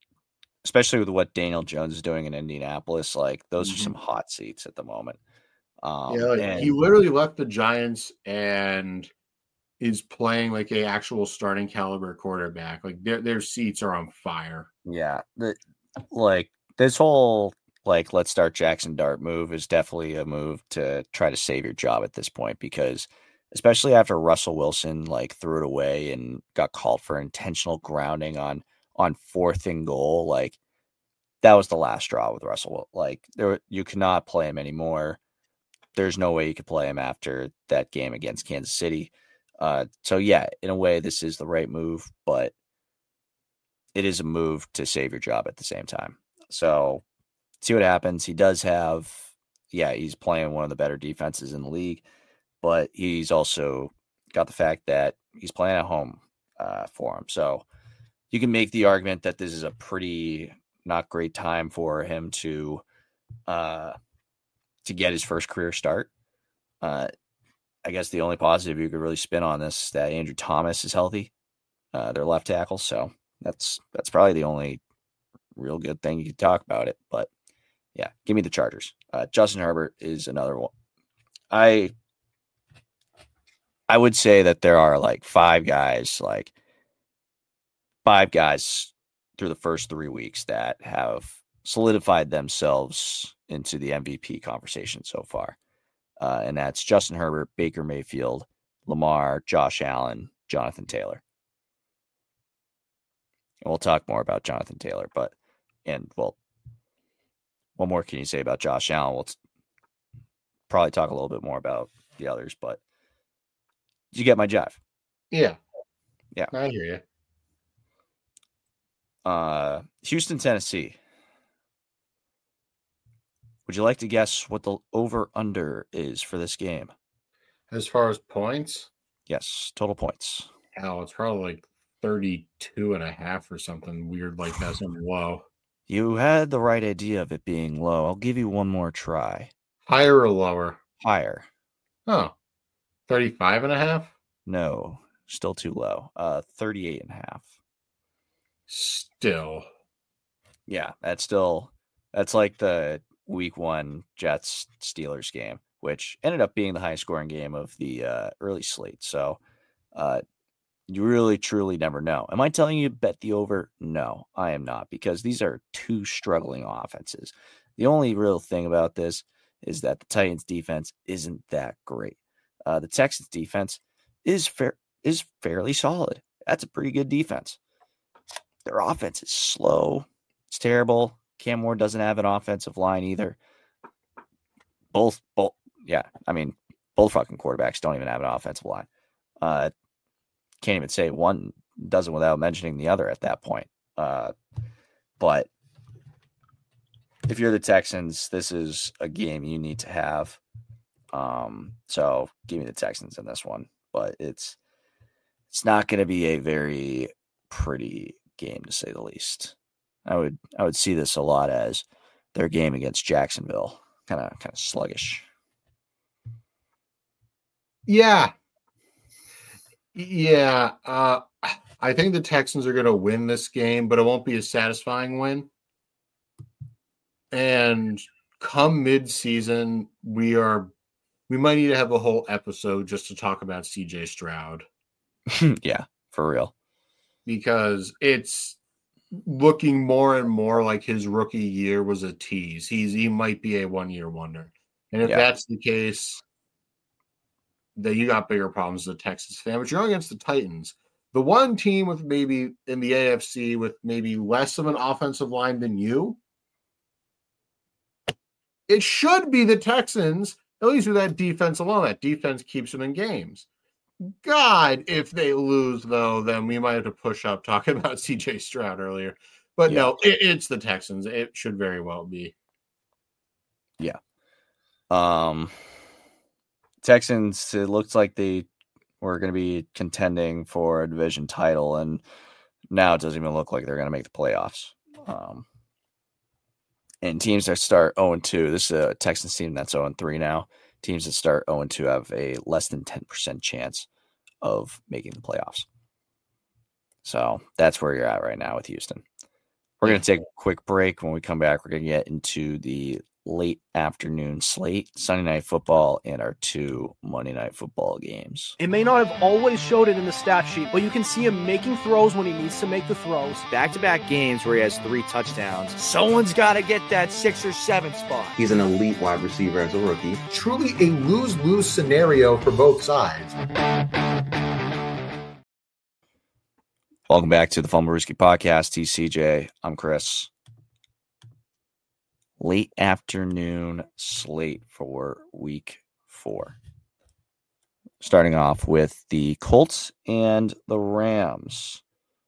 especially with what Daniel Jones is doing in Indianapolis, like those are some hot seats at the moment. He literally left the Giants and is playing like a actual starting caliber quarterback. Like their seats are on fire. Yeah, this whole let's start Jackson Dart move is definitely a move to try to save your job at this point, because especially after Russell Wilson threw it away and got called for intentional grounding on 4th and goal, that was the last straw with Russell. You cannot play him anymore. There's no way you could play him after that game against Kansas City. So yeah, in a way, this is the right move, but it is a move to save your job at the same time. So see what happens. He does have, he's playing one of the better defenses in the league, but he's also got the fact that he's playing at home for him. So you can make the argument that this is a pretty not great time for him to get his first career start. I guess the only positive you could really spin on this is that Andrew Thomas is healthy, their left tackle. So that's probably the only real good thing you could talk about it. But yeah, give me the Chargers. Justin Herbert is another one. I would say that there are five guys through the first 3 weeks that have solidified themselves into the MVP conversation so far. And that's Justin Herbert, Baker Mayfield, Lamar, Josh Allen, Jonathan Taylor. And we'll talk more about Jonathan Taylor, what more can you say about Josh Allen? We'll probably talk a little bit more about the others, but did you get my jive? Yeah. Yeah. I hear you. Houston, Tennessee. Would you like to guess what the over-under is for this game? As far as points? Yes, total points. Hell, it's probably 32.5 or something weird like that, something low. You had the right idea of it being low. I'll give you one more try. Higher or lower? Higher. Oh, 35.5? No, still too low. 38.5. Still. Yeah, that's like the Week 1 Jets Steelers game, which ended up being the highest scoring game of the early slate. So you really truly never know. Am I telling you to bet the over? No, I am not, because these are two struggling offenses. The only real thing about this is that the Titans defense isn't that great. The Texans defense is fairly solid. That's a pretty good defense. Their offense is slow. It's terrible. Cam Ward doesn't have an offensive line either. Both fucking quarterbacks don't even have an offensive line. Can't even say one doesn't without mentioning the other at that point. But if you're the Texans, this is a game you need to have. So give me the Texans in this one, but it's not going to be a very pretty game, to say the least. I would see this a lot as their game against Jacksonville, kind of sluggish. Yeah. I think the Texans are going to win this game, but it won't be a satisfying win. And come mid-season, we might need to have a whole episode just to talk about CJ Stroud. Yeah, for real. Because it's looking more and more like his rookie year was a tease. He might be a one-year wonder. And if that's the case, then you got bigger problems as a Texas fan. But you're going against the Titans. The one team with maybe in the AFC with maybe less of an offensive line than you. It should be the Texans, at least with that defense alone. That defense keeps them in games. God, if they lose, though, then we might have to push up talking about CJ Stroud earlier. But no, it's the Texans. It should very well be. Yeah. Texans, it looks like they were going to be contending for a division title, and now it doesn't even look like they're going to make the playoffs. And teams that start 0-2, this is a Texans team that's 0-3 now. Teams that start 0-2 have a less than 10% chance of making the playoffs. So that's where you're at right now with Houston. We're going to take a quick break. When we come back, we're going to get into the late afternoon slate, Sunday Night Football, and our 2 Monday Night Football games. It may not have always showed it in the stat sheet, but you can see him making throws when he needs to make the throws. Back-to-back games where he has 3 touchdowns. Someone's got to get that 6 or 7 spot. He's an elite wide receiver as a rookie. Truly a lose-lose scenario for both sides. Welcome back to the Fumblerooski Podcast. TCJ, I'm Chris. Late afternoon slate for week 4. Starting off with the Colts and the Rams.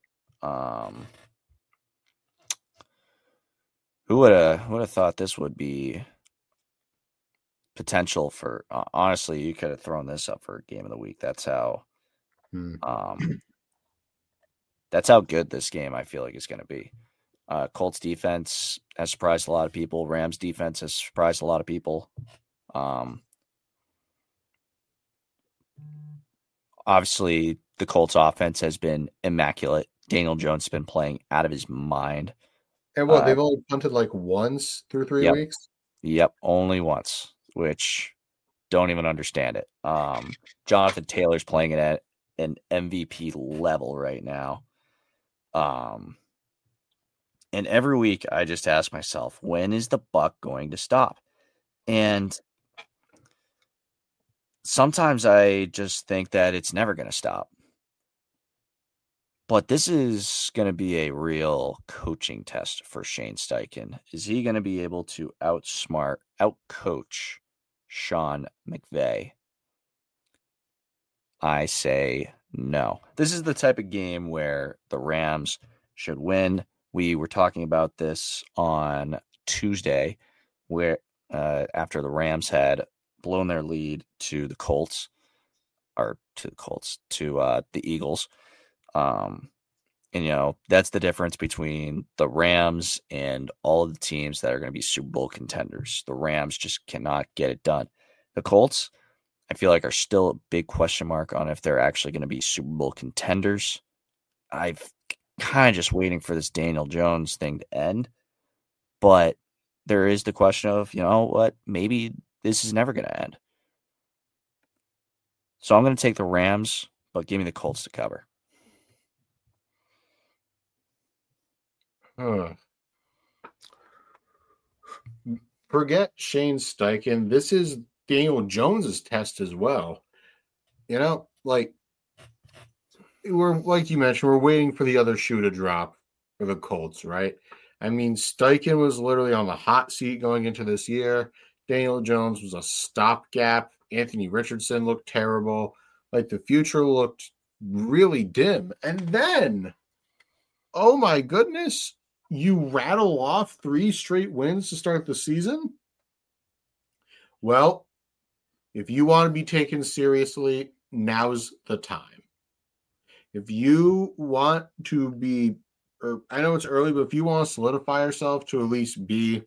Who would have thought this would be potential for? Honestly, you could have thrown this up for game of the week. That's how. That's how good this game I feel like is going to be. Colts defense has surprised a lot of people. Rams defense has surprised a lot of people. Obviously, the Colts offense has been immaculate. Daniel Jones has been playing out of his mind. And they've only punted like once through 3 weeks? Yep, only once, which don't even understand it. Jonathan Taylor's playing it at an MVP level right now. And every week I just ask myself, when is the buck going to stop? And sometimes I just think that it's never going to stop. But this is going to be a real coaching test for Shane Steichen. Is he going to be able to outcoach Sean McVay? I say no. This is the type of game where the Rams should win. We were talking about this on Tuesday, where after the Rams had blown their lead to the Eagles. And, that's the difference between the Rams and all of the teams that are going to be Super Bowl contenders. The Rams just cannot get it done. The Colts, I feel like, are still a big question mark on if they're actually going to be Super Bowl contenders. I've kind of just waiting for this Daniel Jones thing to end. But there is the question of, maybe this is never going to end. So I'm going to take the Rams, but give me the Colts to cover. Forget Shane Steichen. This is Daniel Jones's test as well. Like you mentioned, we're waiting for the other shoe to drop for the Colts, right? I mean, Steichen was literally on the hot seat going into this year. Daniel Jones was a stopgap. Anthony Richardson looked terrible. Like, the future looked really dim. And then, oh my goodness, you rattle off 3 straight wins to start the season? Well, if you want to be taken seriously, now's the time. If you want to be, or I know it's early, but if you want to solidify yourself to at least be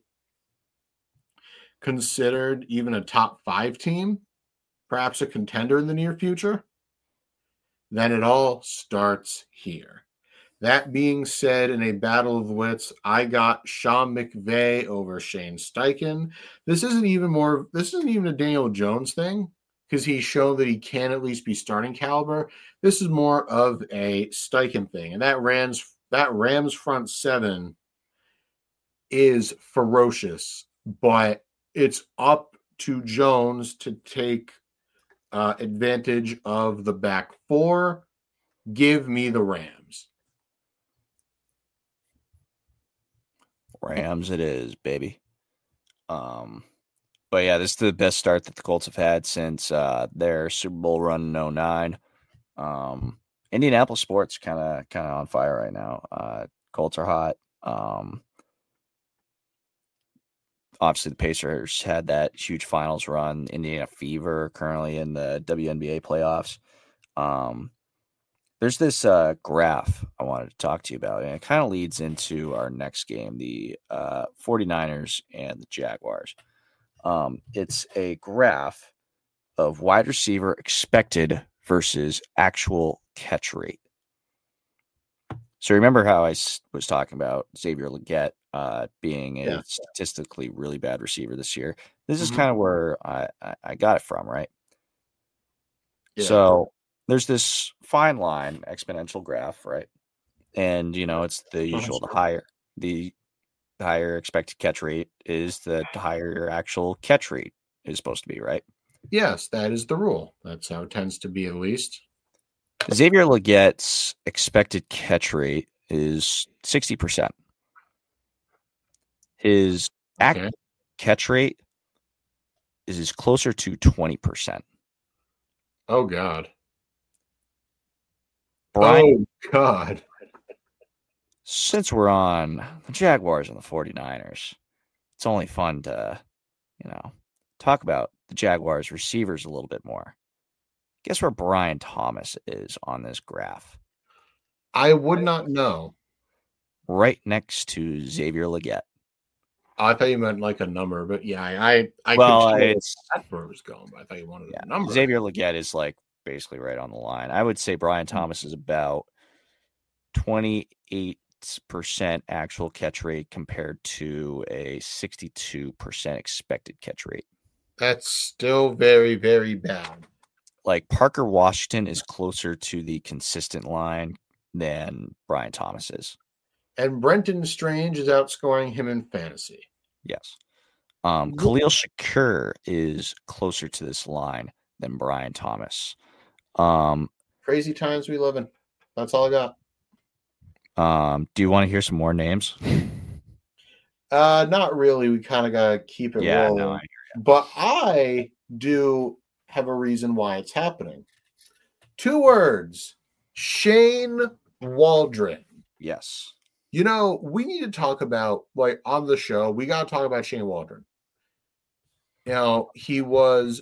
considered even a top 5 team, perhaps a contender in the near future, then it all starts here. That being said, in a battle of wits, I got Sean McVay over Shane Steichen. This isn't even a Daniel Jones thing, because he's shown that he can at least be starting caliber. This is more of a Steichen thing. And that Rams front 7 is ferocious, but it's up to Jones to take advantage of the back 4. Give me the Rams. Rams it is, baby. But yeah, this is the best start that the Colts have had since their Super Bowl run in 2009. Indianapolis sports kind of on fire right now. Colts are hot. Obviously, the Pacers had that huge finals run. Indiana Fever currently in the WNBA playoffs. There's this graph I wanted to talk to you about, and it kind of leads into our next game, the 49ers and the Jaguars. It's a graph of wide receiver expected versus actual catch rate. So remember how I was talking about Xavier Legette being a Yeah. statistically really bad receiver this year? This is Mhm. kind of where I got it from, right? Yeah. So there's this fine line exponential graph, right? And it's the usual. The higher expected catch rate is the higher your actual catch rate is supposed to be, right? Yes, that is the rule. That's how it tends to be, at least. Xavier Legette's expected catch rate is 60%. His Okay. catch rate is closer to 20%. Oh God. Brian, Oh God. since we're on the Jaguars and the 49ers, it's only fun to, talk about the Jaguars receivers a little bit more. Guess where Brian Thomas is on this graph? I would not know. Right next to Xavier Legette. I thought you meant like a number, but yeah, I Well, could tell it's that's where it was going, but I thought you wanted a yeah. number. Xavier Legette is like basically right on the line. I would say Brian Thomas is about 28% actual catch rate compared to a 62% expected catch rate. That's still very, very bad. Like Parker Washington is closer to the consistent line than Brian Thomas is. And Brenton Strange is outscoring him in fantasy. Yes. Khalil Shakur is closer to this line than Brian Thomas. Crazy times we live in. That's all I got. Do you want to hear some more names? Not really. We kind of gotta keep it rolling. No, but I do have a reason why it's happening. 2 words: Shane Waldron. Yes. We need to talk about, like, on the show, we got to talk about Shane Waldron. He was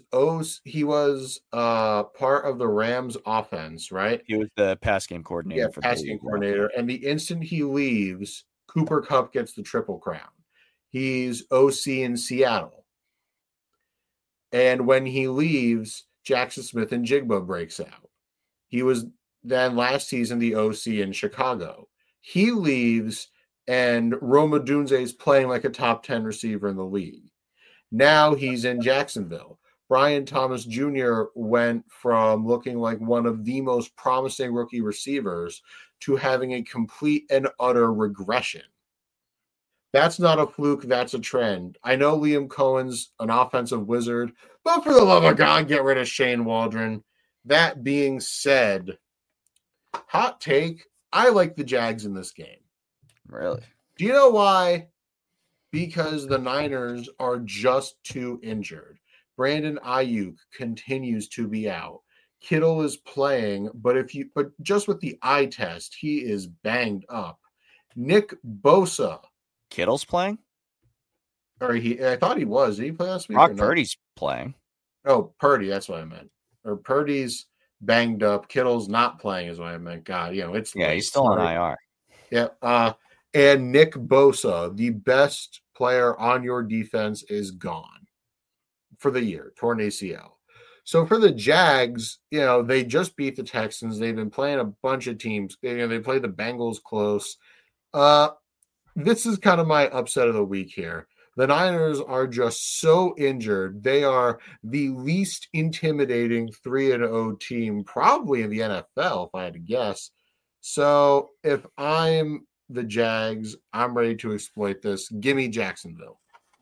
part of the Rams offense, right? He was the pass game coordinator. Yeah, pass game coordinator. And the instant he leaves, Cooper Kupp gets the Triple Crown. He's OC in Seattle. And when he leaves, Jackson Smith and Jigba breaks out. He was then last season the OC in Chicago. He leaves, and Rome Odunze is playing like a top 10 receiver in the league. Now he's in Jacksonville. Brian Thomas Jr. went from looking like one of the most promising rookie receivers to having a complete and utter regression. That's not a fluke. That's a trend. I know Liam Cohen's an offensive wizard, but for the love of God, get rid of Shane Waldron. That being said, hot take, I like the Jags in this game. Really? Do you know why? Because the Niners are just too injured. Brandon Ayuk continues to be out. Kittle is playing, but just with the eye test, he is banged up. Nick Bosa. Kittle's playing? I thought he was. Did he play last week? Brock Purdy's playing. Oh, Purdy, that's what I meant. Or Purdy's banged up. Kittle's not playing is what I meant. God, it's he's still on IR. Yeah. And Nick Bosa, the best player on your defense, is gone for the year, torn ACL. So for the Jags, they just beat the Texans. They've been playing a bunch of teams. They played the Bengals close. This is kind of my upset of the week here. The Niners are just so injured. They are the least intimidating 3-0 team probably in the NFL, if I had to guess. So if I'm the Jags, I'm ready to exploit this. Give me Jacksonville.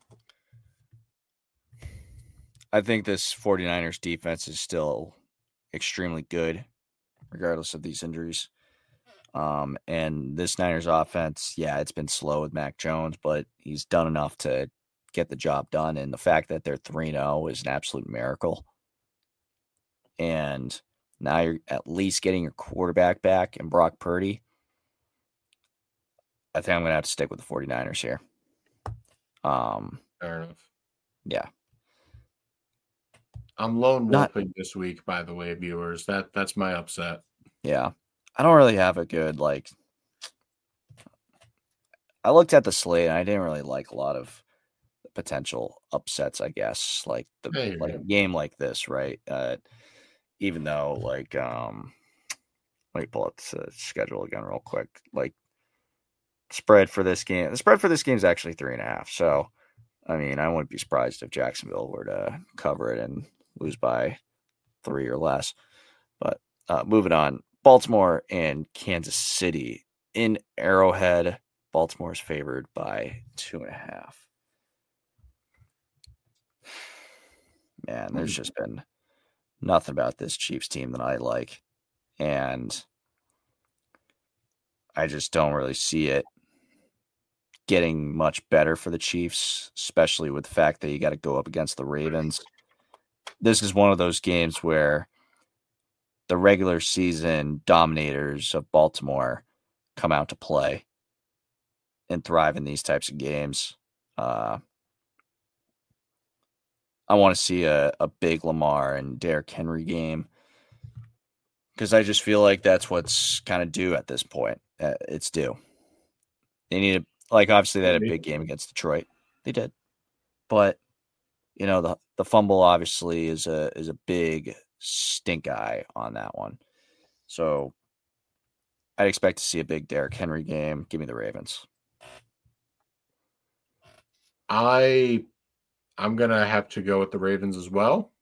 I think this 49ers defense is still extremely good, regardless of these injuries. And this Niners offense, it's been slow with Mac Jones, but he's done enough to get the job done. And the fact that they're 3-0 is an absolute miracle. And now you're at least getting your quarterback back in Brock Purdy. I think I'm going to have to stick with the 49ers here. Fair enough. Yeah. I'm lone wolfing this week, by the way, viewers. That's my upset. Yeah. I don't really have a good, I looked at the slate and I didn't really like a lot of potential upsets, I guess. Like a game like this, right? Even though let me pull up the schedule again real quick. Like, spread for this game. The spread for this game is actually 3.5. So, I mean, I wouldn't be surprised if Jacksonville were to cover it and lose by 3 or less. But moving on, Baltimore and Kansas City in Arrowhead. Baltimore is favored by 2.5. Man, there's just been nothing about this Chiefs team that I like. And I just don't really see it getting much better for the Chiefs, especially with the fact that you got to go up against the Ravens. This is one of those games where the regular season dominators of Baltimore come out to play and thrive in these types of games. I want to see a big Lamar and Derrick Henry game because I just feel like that's what's kind of due at this point. It's due. They need to, like, obviously they had a big game against Detroit. They did. But, you know, the fumble obviously is a big stink eye on that one. So I'd expect to see a big Derrick Henry game. Give me the Ravens. I'm going to have to go with the Ravens as well.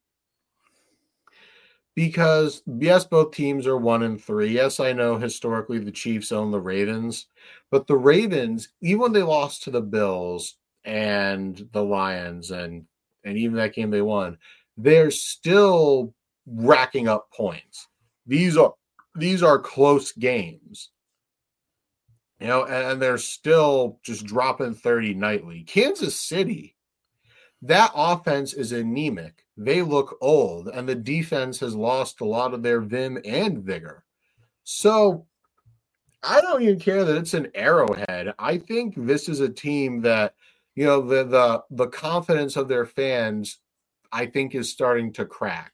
Because, yes, both teams are 1-3. Yes, I know historically the Chiefs own the Ravens. But the Ravens, even when they lost to the Bills and the Lions and even that game they won, they're still racking up points. These are close games. You know, and they're still just dropping 30 nightly. Kansas City, that offense is anemic. They look old, and the defense has lost a lot of their vim and vigor. So I don't even care that it's an Arrowhead. I think this is a team that, you know, the confidence of their fans, I think, is starting to crack.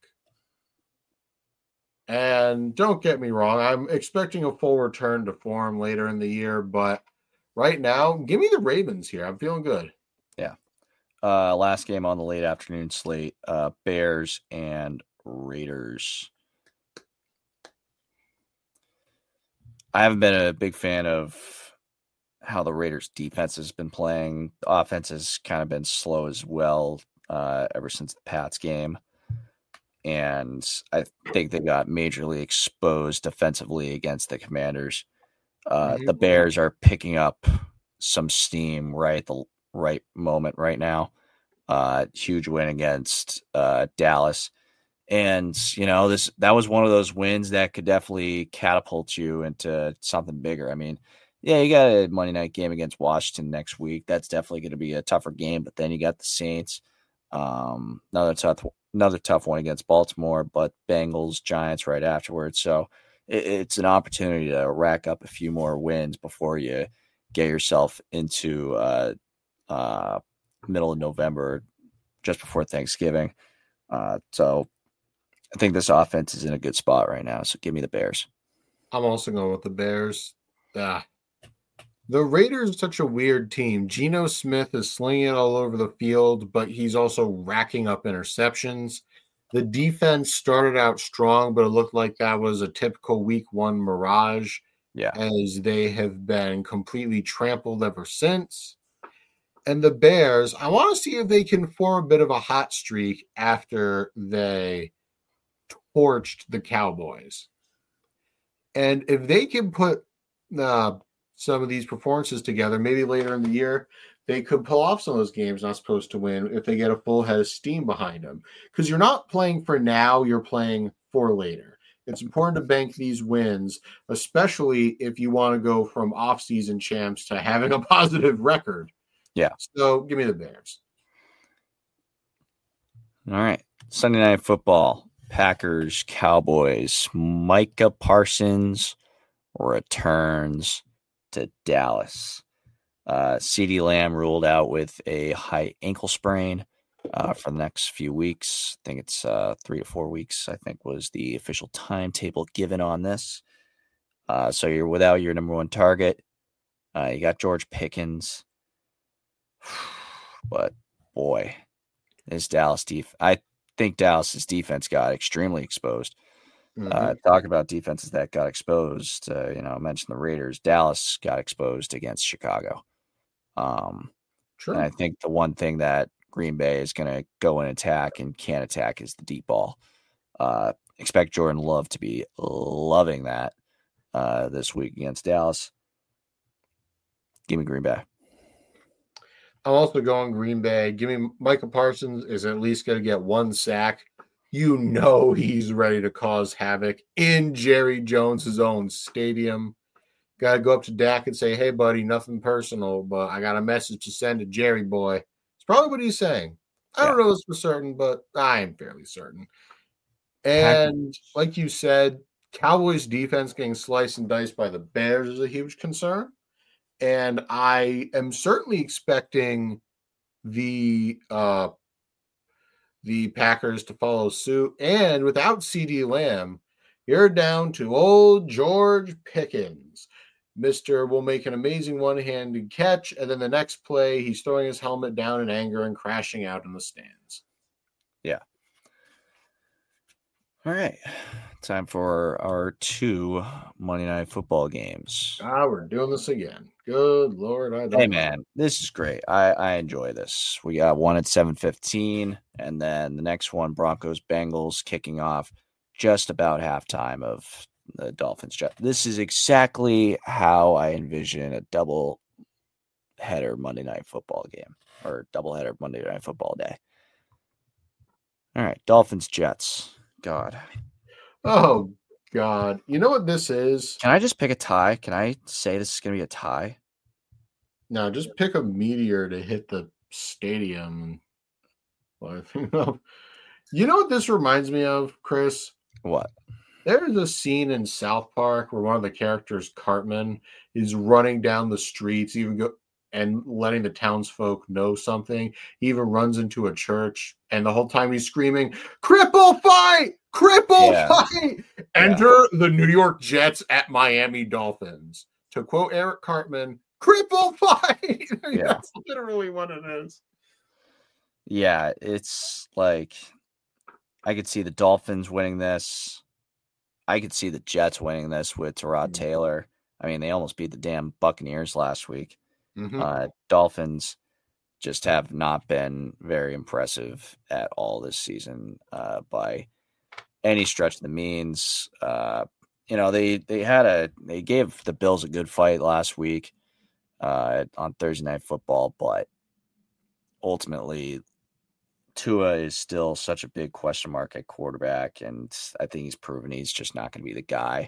And don't get me wrong, I'm expecting a full return to form later in the year, but right now, give me the Ravens here. I'm feeling good. Yeah. Last game on the late afternoon slate, Bears and Raiders. I haven't been a big fan of how the Raiders defense has been playing. The offense has kind of been slow as well ever since the Pats game. And I think they got majorly exposed defensively against the Commanders. The Bears are picking up some steam right at the right moment right now. Huge win against Dallas. And, you know, that was one of those wins that could definitely catapult you into something bigger. I mean, yeah, you got a Monday night game against Washington next week. That's definitely going to be a tougher game. But then you got the Saints. Another tough one against Baltimore, but Bengals, Giants right afterwards. So it's an opportunity to rack up a few more wins before you get yourself into middle of November, just before Thanksgiving. So I think this offense is in a good spot right now. So give me the Bears. I'm also going with the Bears. The Raiders are such a weird team. Geno Smith is slinging it all over the field, but he's also racking up interceptions. The defense started out strong, but it looked like that was a typical week one mirage. Yeah. As they have been completely trampled ever since. And the Bears, I want to see if they can form a bit of a hot streak after they torched the Cowboys. And if they can put some of these performances together, maybe later in the year, they could pull off some of those games not supposed to win if they get a full head of steam behind them. Because you're not playing for now, you're playing for later. It's important to bank these wins, especially if you want to go from off-season champs to having a positive record. Yeah. So give me the Bears. All right. Sunday Night Football, Packers, Cowboys. Micah Parsons returns to Dallas. CeeDee Lamb ruled out with a high ankle sprain for the next few weeks. I think it's 3 to 4 weeks, I think was the official timetable given on this. So you're without your number one target. You got George Pickens. But, boy, this Dallas defense. I think Dallas's defense got extremely exposed. Talk about defenses that got exposed. I mentioned the Raiders. Dallas got exposed against Chicago. True. And I think the one thing that Green Bay is going to go and attack and can attack is the deep ball. Expect Jordan Love to be loving that this week against Dallas. Give me Green Bay. I'm also going Green Bay. Give me Micah Parsons is at least going to get one sack. You know he's ready to cause havoc in Jerry Jones' own stadium. Got to go up to Dak and say, hey, buddy, nothing personal, but I got a message to send to Jerry boy. It's probably what he's saying. I don't know this for certain, but I am fairly certain. And like you said, Cowboys defense getting sliced and diced by the Bears is a huge concern. And I am certainly expecting the Packers to follow suit. And without CeeDee Lamb, you're down to old George Pickens. Mr. will make an amazing one-handed catch, and then the next play, he's throwing his helmet down in anger and crashing out in the stands. Yeah. All right. Time for our 2 Monday Night Football games. We're doing this again. Good Lord. Hey, man, this is great. I enjoy this. We got one at 7:15, and then the next one, Broncos-Bengals, kicking off just about halftime of the Dolphins. This is exactly how I envision a double header Monday Night Football game, or double header Monday Night Football day. All right, Dolphins-Jets. God. Oh, God. You know what this is? Can I just pick a tie? Can I say this is going to be a tie? No, just pick a meteor to hit the stadium. You know what this reminds me of, Chris? What? There's a scene in South Park where one of the characters, Cartman, is running down the streets, and letting the townsfolk know something. He even runs into a church, and the whole time he's screaming, "Cripple fight! Cripple fight!" Enter the New York Jets at Miami Dolphins. To quote Eric Cartman, "Cripple fight!" That's literally what it is. Yeah, it's like I could see the Dolphins winning this. I could see the Jets winning this with Tyrod Taylor. I mean, they almost beat the damn Buccaneers last week. Dolphins just have not been very impressive at all this season by any stretch of the means. They gave the Bills a good fight last week on Thursday Night Football, but ultimately Tua is still such a big question mark at quarterback, and I think he's proven he's just not going to be the guy.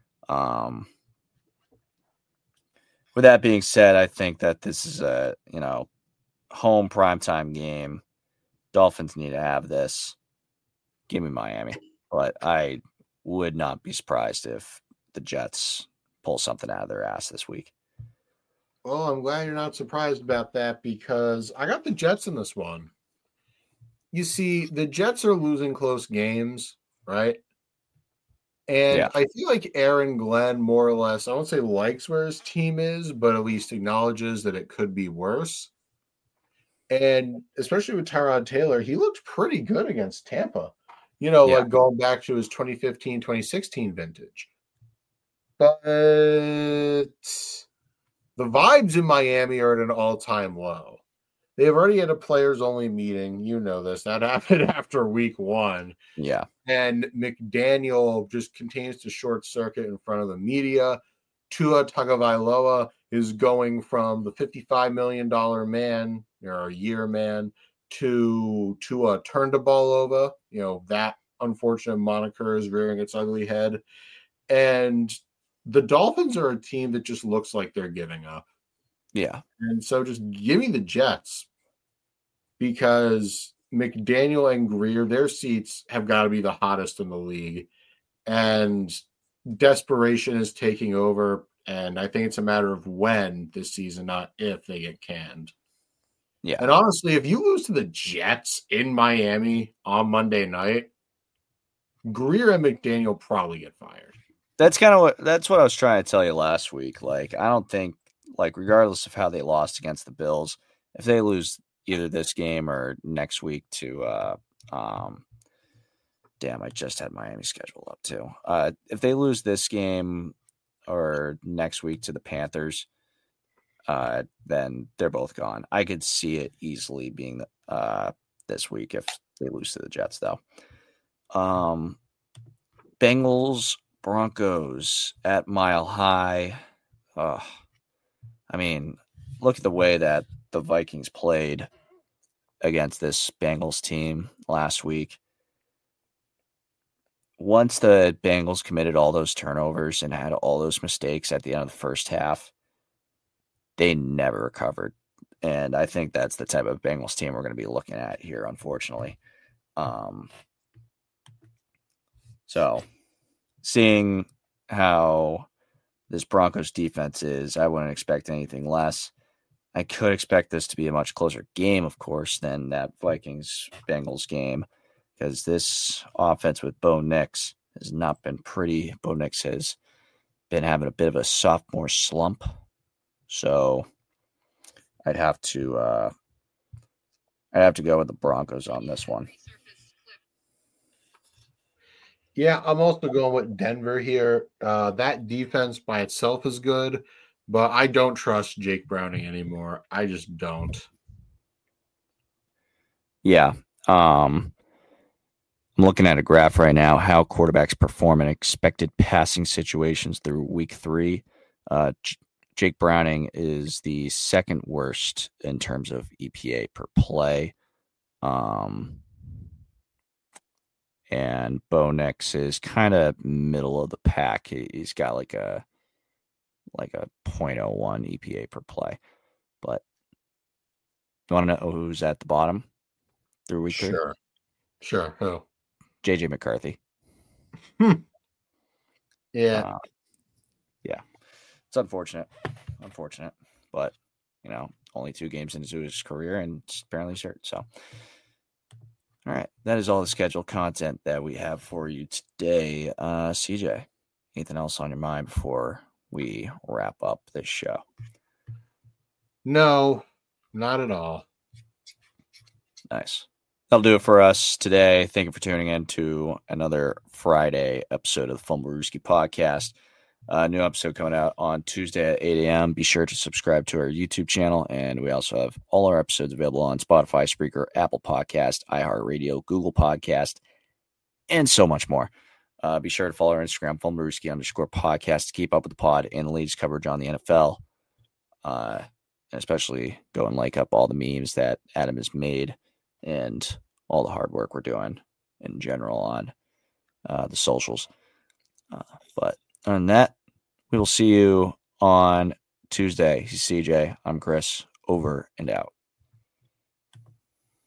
With that being said, I think that this is a, home primetime game. Dolphins need to have this. Give me Miami. But I would not be surprised if the Jets pull something out of their ass this week. Well, I'm glad you're not surprised about that because I got the Jets in this one. You see, the Jets are losing close games, right? And I feel like Aaron Glenn, more or less, I won't say likes where his team is, but at least acknowledges that it could be worse. And especially with Tyrod Taylor, he looked pretty good against Tampa, like going back to his 2015, 2016 vintage. But the vibes in Miami are at an all-time low. They've already had a players-only meeting. You know this. That happened after week 1. Yeah. And McDaniel just continues to short circuit in front of the media. Tua Tagovailoa is going from the $55 million man, or a year man, to a turn the ball over. That unfortunate moniker is rearing its ugly head. And the Dolphins are a team that just looks like they're giving up. Yeah. And so just give me the Jets because McDaniel and Greer, their seats have got to be the hottest in the league. And desperation is taking over. And I think it's a matter of when this season, not if they get canned. Yeah. And honestly, if you lose to the Jets in Miami on Monday night, Greer and McDaniel probably get fired. That's what I was trying to tell you last week. Like, I don't think, regardless of how they lost against the Bills, if they lose either this game or next week to Damn, I just had Miami scheduled up too. If they lose this game or next week to the Panthers, then they're both gone. I could see it easily being this week if they lose to the Jets, though. Bengals, Broncos at Mile High. I mean, look at the way that the Vikings played against this Bengals team last week. Once the Bengals committed all those turnovers and had all those mistakes at the end of the first half, they never recovered. And I think that's the type of Bengals team we're going to be looking at here, unfortunately. So seeing how this Broncos defense is, I wouldn't expect anything less. I could expect this to be a much closer game, of course, than that Vikings-Bengals game, because this offense with Bo Nix has not been pretty. Bo Nix has been having a bit of a sophomore slump. So I'd have to go with the Broncos on this one. Yeah, I'm also going with Denver here. That defense by itself is good, but I don't trust Jake Browning anymore. I just don't. Yeah. I'm looking at a graph right now, how quarterbacks perform in expected passing situations through week 3. Jake Browning is the second worst in terms of EPA per play. And Bo Nix is kind of middle of the pack. He's got like a 0.01 EPA per play. But you want to know who's at the bottom through week 3? Sure. Who? JJ McCarthy. Yeah. Yeah. It's unfortunate, but only 2 games into his career and it's apparently hurt. So, all right, that is all the scheduled content that we have for you today. CJ, anything else on your mind before we wrap up this show? No, not at all. Nice. That'll do it for us today. Thank you for tuning in to another Friday episode of the Fumblerooski podcast. New episode coming out on Tuesday at 8 a.m. Be sure to subscribe to our YouTube channel, and we also have all our episodes available on Spotify, Spreaker, Apple Podcast, iHeartRadio, Google Podcast, and so much more. Be sure to follow our Instagram, Fumblerooski_podcast, to keep up with the pod and the latest coverage on the NFL. And especially go and like up all the memes that Adam has made and all the hard work we're doing in general on the socials. But other than that, we will see you on Tuesday. He's CJ. I'm Chris. Over and out.